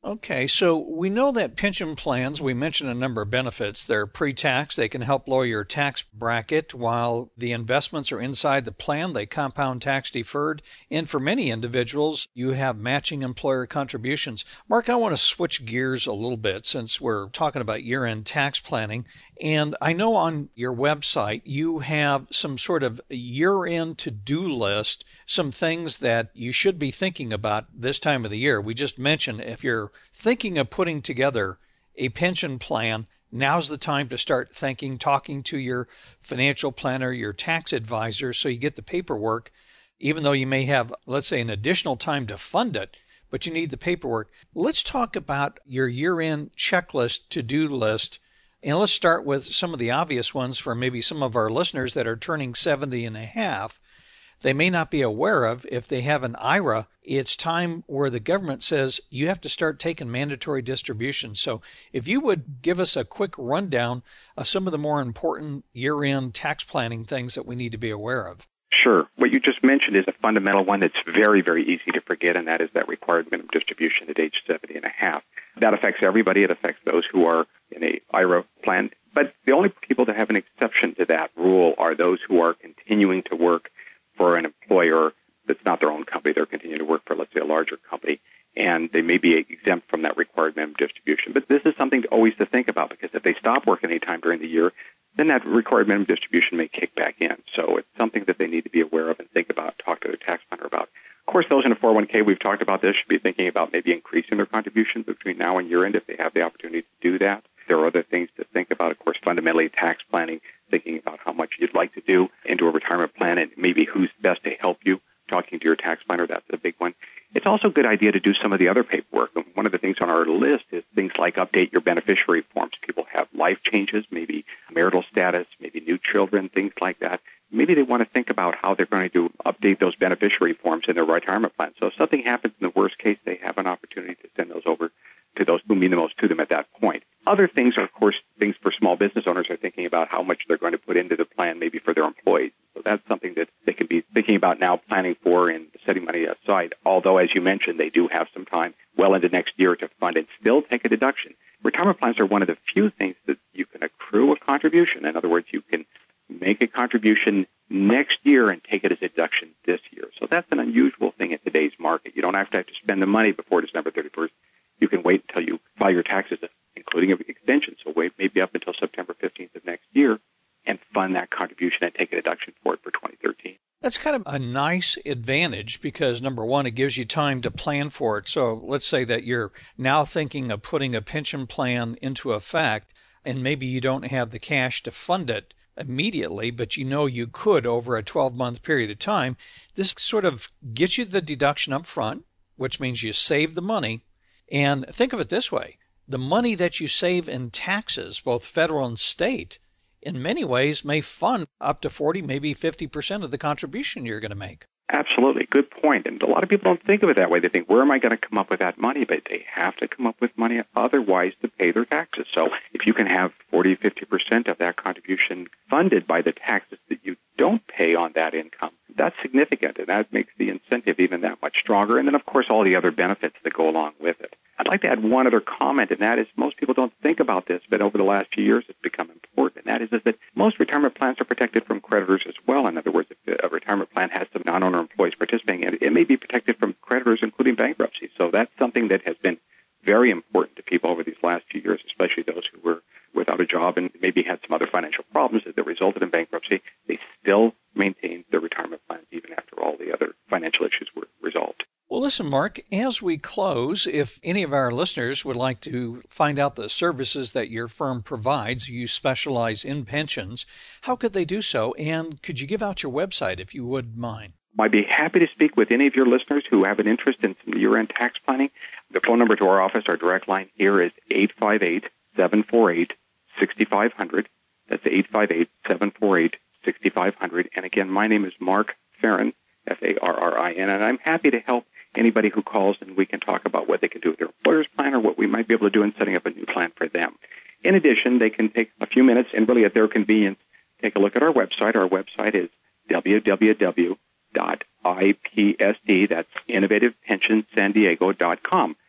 Speaker 2: Okay, so we know that pension plans, we mentioned a number of benefits. They're pre-tax. They can help lower your tax bracket while the investments are inside the plan. They compound tax deferred. And for many individuals, you have matching employer contributions. Mark, I want to switch gears a little bit since we're talking about year-end tax planning. And I know on your website you have some sort of year-end to-do list, some things that you should be thinking about this time of the year. We just mentioned if you're thinking of putting together a pension plan, now's the time to start thinking, talking to your financial planner, your tax advisor, so you get the paperwork, even though you may have, let's say, an additional time to fund it, but you need the paperwork. Let's talk about your year-end checklist, to-do list, and let's start with some of the obvious ones for maybe some of our listeners that are turning seventy and a half. They may not be aware of if they have an I R A, it's time where the government says you have to start taking mandatory distributions. So if you would give us a quick rundown of some of the more important year-end tax planning things that we need to be aware of.
Speaker 4: Sure. What you just mentioned is a fundamental one that's very, very easy to forget, and that is that required minimum distribution at age seventy and a half. That affects everybody. It affects those who are in a I R A plan. But the only people that have an exception to that rule are those who are continuing to work for an employer that's not their own company. They're continuing to work for, let's say, a larger company, and they may be exempt from that required minimum distribution. But this is something to always to think about, because if they stop working any time during the year, then that required minimum distribution may kick back in. So it's something that they need to be aware of and think about, talk to their tax planner about. Of course, those in a four oh one k, we've talked about this, should be thinking about maybe increasing their contributions between now and year end if they have the opportunity to do that. There are other things to think about, of course, fundamentally tax planning, thinking about how much you'd like to do into a retirement plan and maybe who's best to help you, talking to your tax planner, that's a big one. It's also a good idea to do some of the other paperwork. And one of the things on our list is things like update your beneficiary forms. People have life changes, maybe marital status, maybe new children, things like that. Maybe they want to think about how they're going to update those beneficiary forms in their retirement plan. So if something happens in the worst case, they have an opportunity to send those over to those who mean the most to them at that point. Other things are, of course, things for small business owners are thinking about how much they're going to put into the plan maybe for their employees. So that's something that they can be thinking about now, planning for and setting money aside. Although, as you mentioned, they do have some time well into next year to fund and still take a deduction. Retirement plans are one of the few things that you can accrue a contribution. In other words, you can make a contribution next year and take it as a deduction this year. So that's an unusual thing in today's market. You don't have to have to spend the money before December thirty-first. You can wait until you file your taxes, including an extension. So wait maybe up until September fifteenth of next year and fund that contribution and take a deduction for it for twenty thirteen.
Speaker 2: That's kind of a nice advantage because, number one, it gives you time to plan for it. So let's say that you're now thinking of putting a pension plan into effect, and maybe you don't have the cash to fund it immediately, but you know you could over a twelve-month period of time. This sort of gets you the deduction up front, which means you save the money. And think of it this way. The money that you save in taxes, both federal and state, in many ways may fund up to forty, maybe fifty percent of the contribution you're going to make.
Speaker 4: Absolutely. Good point. And a lot of people don't think of it that way. They think, where am I going to come up with that money? But they have to come up with money otherwise to pay their taxes. So if you can have forty, fifty percent of that contribution funded by the taxes that you don't pay on that income, that's significant. And that makes the incentive even that much stronger. And then, of course, all the other benefits that go along with it. I'd like to add one other comment, and that is most people don't think about this, but over the last few years it's become important, and that is, is that most retirement plans are protected from creditors as well. In other words, if a retirement plan has some non-owner employees participating in it, it may be protected from creditors, including bankruptcy. So that's something that has been very important to people over these last few years, especially those who were without a job and maybe had some other financial problems that resulted in bankruptcy. They still maintained their retirement plans even after all the other financial issues were resolved.
Speaker 2: Well, listen, Mark, as we close, if any of our listeners would like to find out the services that your firm provides, you specialize in pensions, how could they do so? And could you give out your website if you would mind?
Speaker 4: I'd be happy to speak with any of your listeners who have an interest in some year-end tax planning. The phone number to our office, our direct line here, is eight five eight, seven four eight, six five zero zero. That's eight five eight, seven four eight, six five zero zero. And again, my name is Mark Farren, F A R R I N, and I'm happy to help anybody who calls, and we can talk about what they can do with their employer's plan or what we might be able to do in setting up a new plan for them. In addition, they can take a few minutes and really at their convenience take a look at our website. Our website is w w w dot I P S D, that's innovative pension san diego dot com.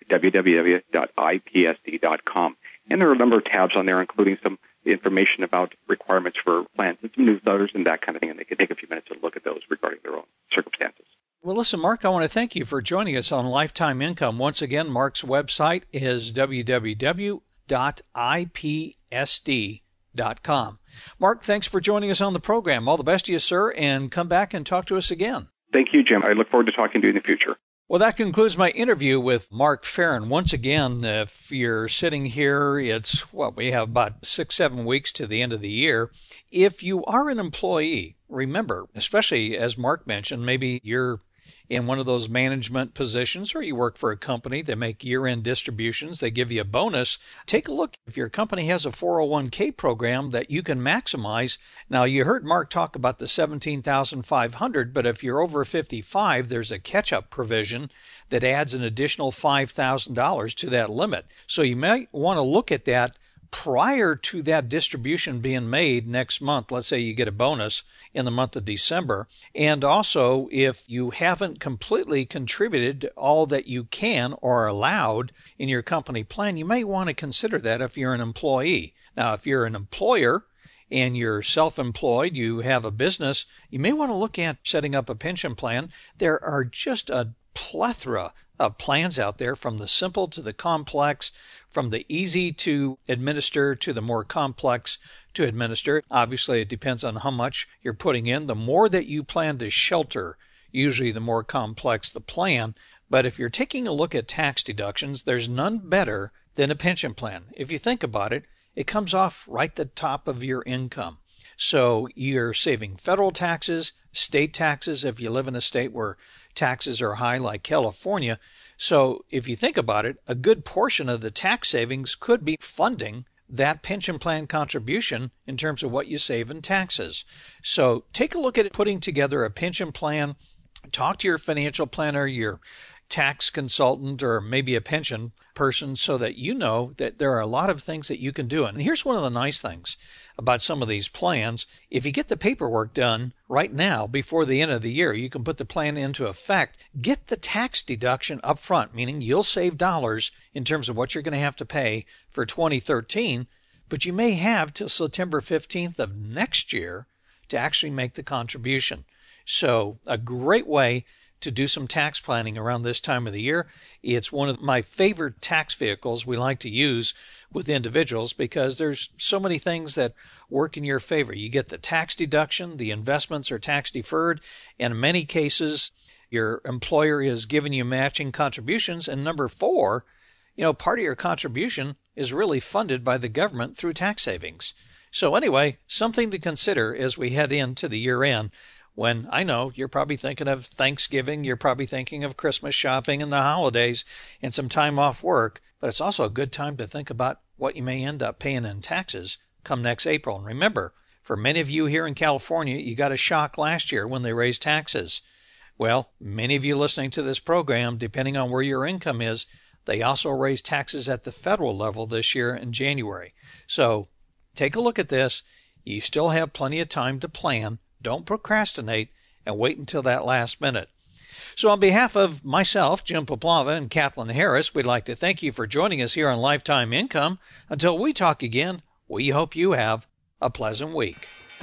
Speaker 4: w w w dot i p s d dot com. And there are a number of tabs on there, including some information about requirements for plans and some newsletters and that kind of thing, and they can take a few minutes to look at those regarding their own circumstances.
Speaker 2: Well, listen, Mark, I want to thank you for joining us on Lifetime Income. Once again, Mark's website is w w w dot i p s d dot com. Mark, thanks for joining us on the program. All the best to you, sir, and come back and talk to us again.
Speaker 4: Thank you, Jim. I look forward to talking to you in the future.
Speaker 2: Well, that concludes my interview with Mark Farren. Once again, if you're sitting here, it's, well, we have about six, seven weeks to the end of the year. If you are an employee, remember, especially as Mark mentioned, maybe you're in one of those management positions or you work for a company, they make year-end distributions, they give you a bonus. Take a look if your company has a four oh one k program that you can maximize. Now, you heard Mark talk about the seventeen thousand five hundred dollars, but if you're over fifty-five, there's a catch-up provision that adds an additional five thousand dollars to that limit. So you might want to look at that prior to that distribution being made next month. Let's say you get a bonus in the month of December. And also, if you haven't completely contributed all that you can or are allowed in your company plan, you may want to consider that if you're an employee. Now, if you're an employer and you're self-employed, you have a business, you may want to look at setting up a pension plan. There are just a plethora of plans out there, from the simple to the complex, from the easy to administer to the more complex to administer. Obviously, it depends on how much you're putting in. The more that you plan to shelter, usually the more complex the plan. But if you're taking a look at tax deductions, there's none better than a pension plan. If you think about it, it comes off right at the top of your income. So you're saving federal taxes, state taxes if you live in a state where taxes are high like California. So if you think about it, a good portion of the tax savings could be funding that pension plan contribution in terms of what you save in taxes. So take a look at putting together a pension plan. Talk to your financial planner, your tax consultant, or maybe a pension person, so that you know that there are a lot of things that you can do. And here's one of the nice things about some of these plans. If you get the paperwork done right now before the end of the year, you can put the plan into effect. Get the tax deduction up front, meaning you'll save dollars in terms of what you're going to have to pay for twenty thirteen, but you may have till September fifteenth of next year to actually make the contribution. So a great way to do some tax planning around this time of the year. It's one of my favorite tax vehicles we like to use with individuals because there's so many things that work in your favor. You get the tax deduction, the investments are tax deferred, and in many cases, your employer is giving you matching contributions. And number four, you know, part of your contribution is really funded by the government through tax savings. So anyway, something to consider as we head into the year end. When I know you're probably thinking of Thanksgiving, you're probably thinking of Christmas shopping and the holidays and some time off work, but it's also a good time to think about what you may end up paying in taxes come next April. And remember, for many of you here in California, you got a shock last year when they raised taxes. Well, many of you listening to this program, depending on where your income is, they also raised taxes at the federal level this year in January. So take a look at this. You still have plenty of time to plan. Don't procrastinate and wait until that last minute. So on behalf of myself, Jim Poplava, and Kathleen Harris, we'd like to thank you for joining us here on Lifetime Income. Until we talk again, we hope you have a pleasant week.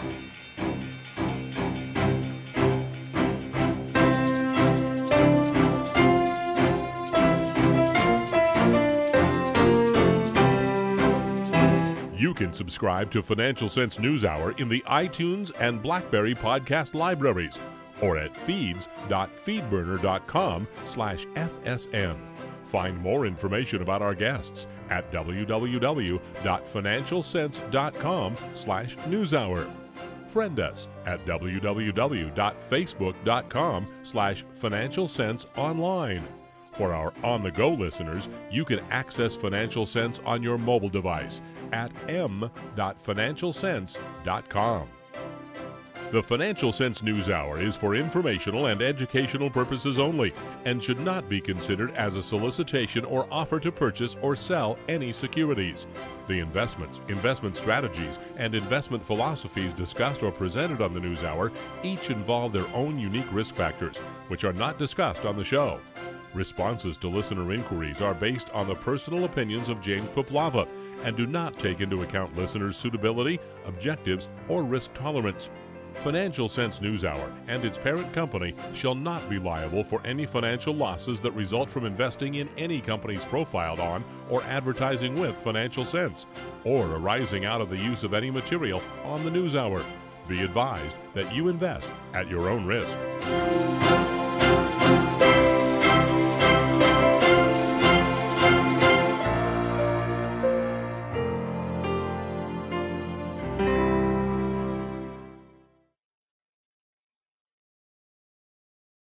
Speaker 1: You can subscribe to Financial Sense NewsHour in the iTunes and BlackBerry podcast libraries or at feeds.feedburner.com slash FSN. Find more information about our guests at www.financialsense.com slash newshour. Friend us at www.facebook.com slash Financial Sense Online. For our on-the-go listeners, you can access Financial Sense on your mobile device at m dot financial sense dot com. The Financial Sense NewsHour is for informational and educational purposes only and should not be considered as a solicitation or offer to purchase or sell any securities. The investments, investment strategies, and investment philosophies discussed or presented on the NewsHour each involve their own unique risk factors, which are not discussed on the show. Responses to listener inquiries are based on the personal opinions of James Puplava and do not take into account listeners' suitability, objectives, or risk tolerance. Financial Sense NewsHour and its parent company shall not be liable for any financial losses that result from investing in any companies profiled on or advertising with Financial Sense, or arising out of the use of any material on the NewsHour. Be advised that you invest at your own risk.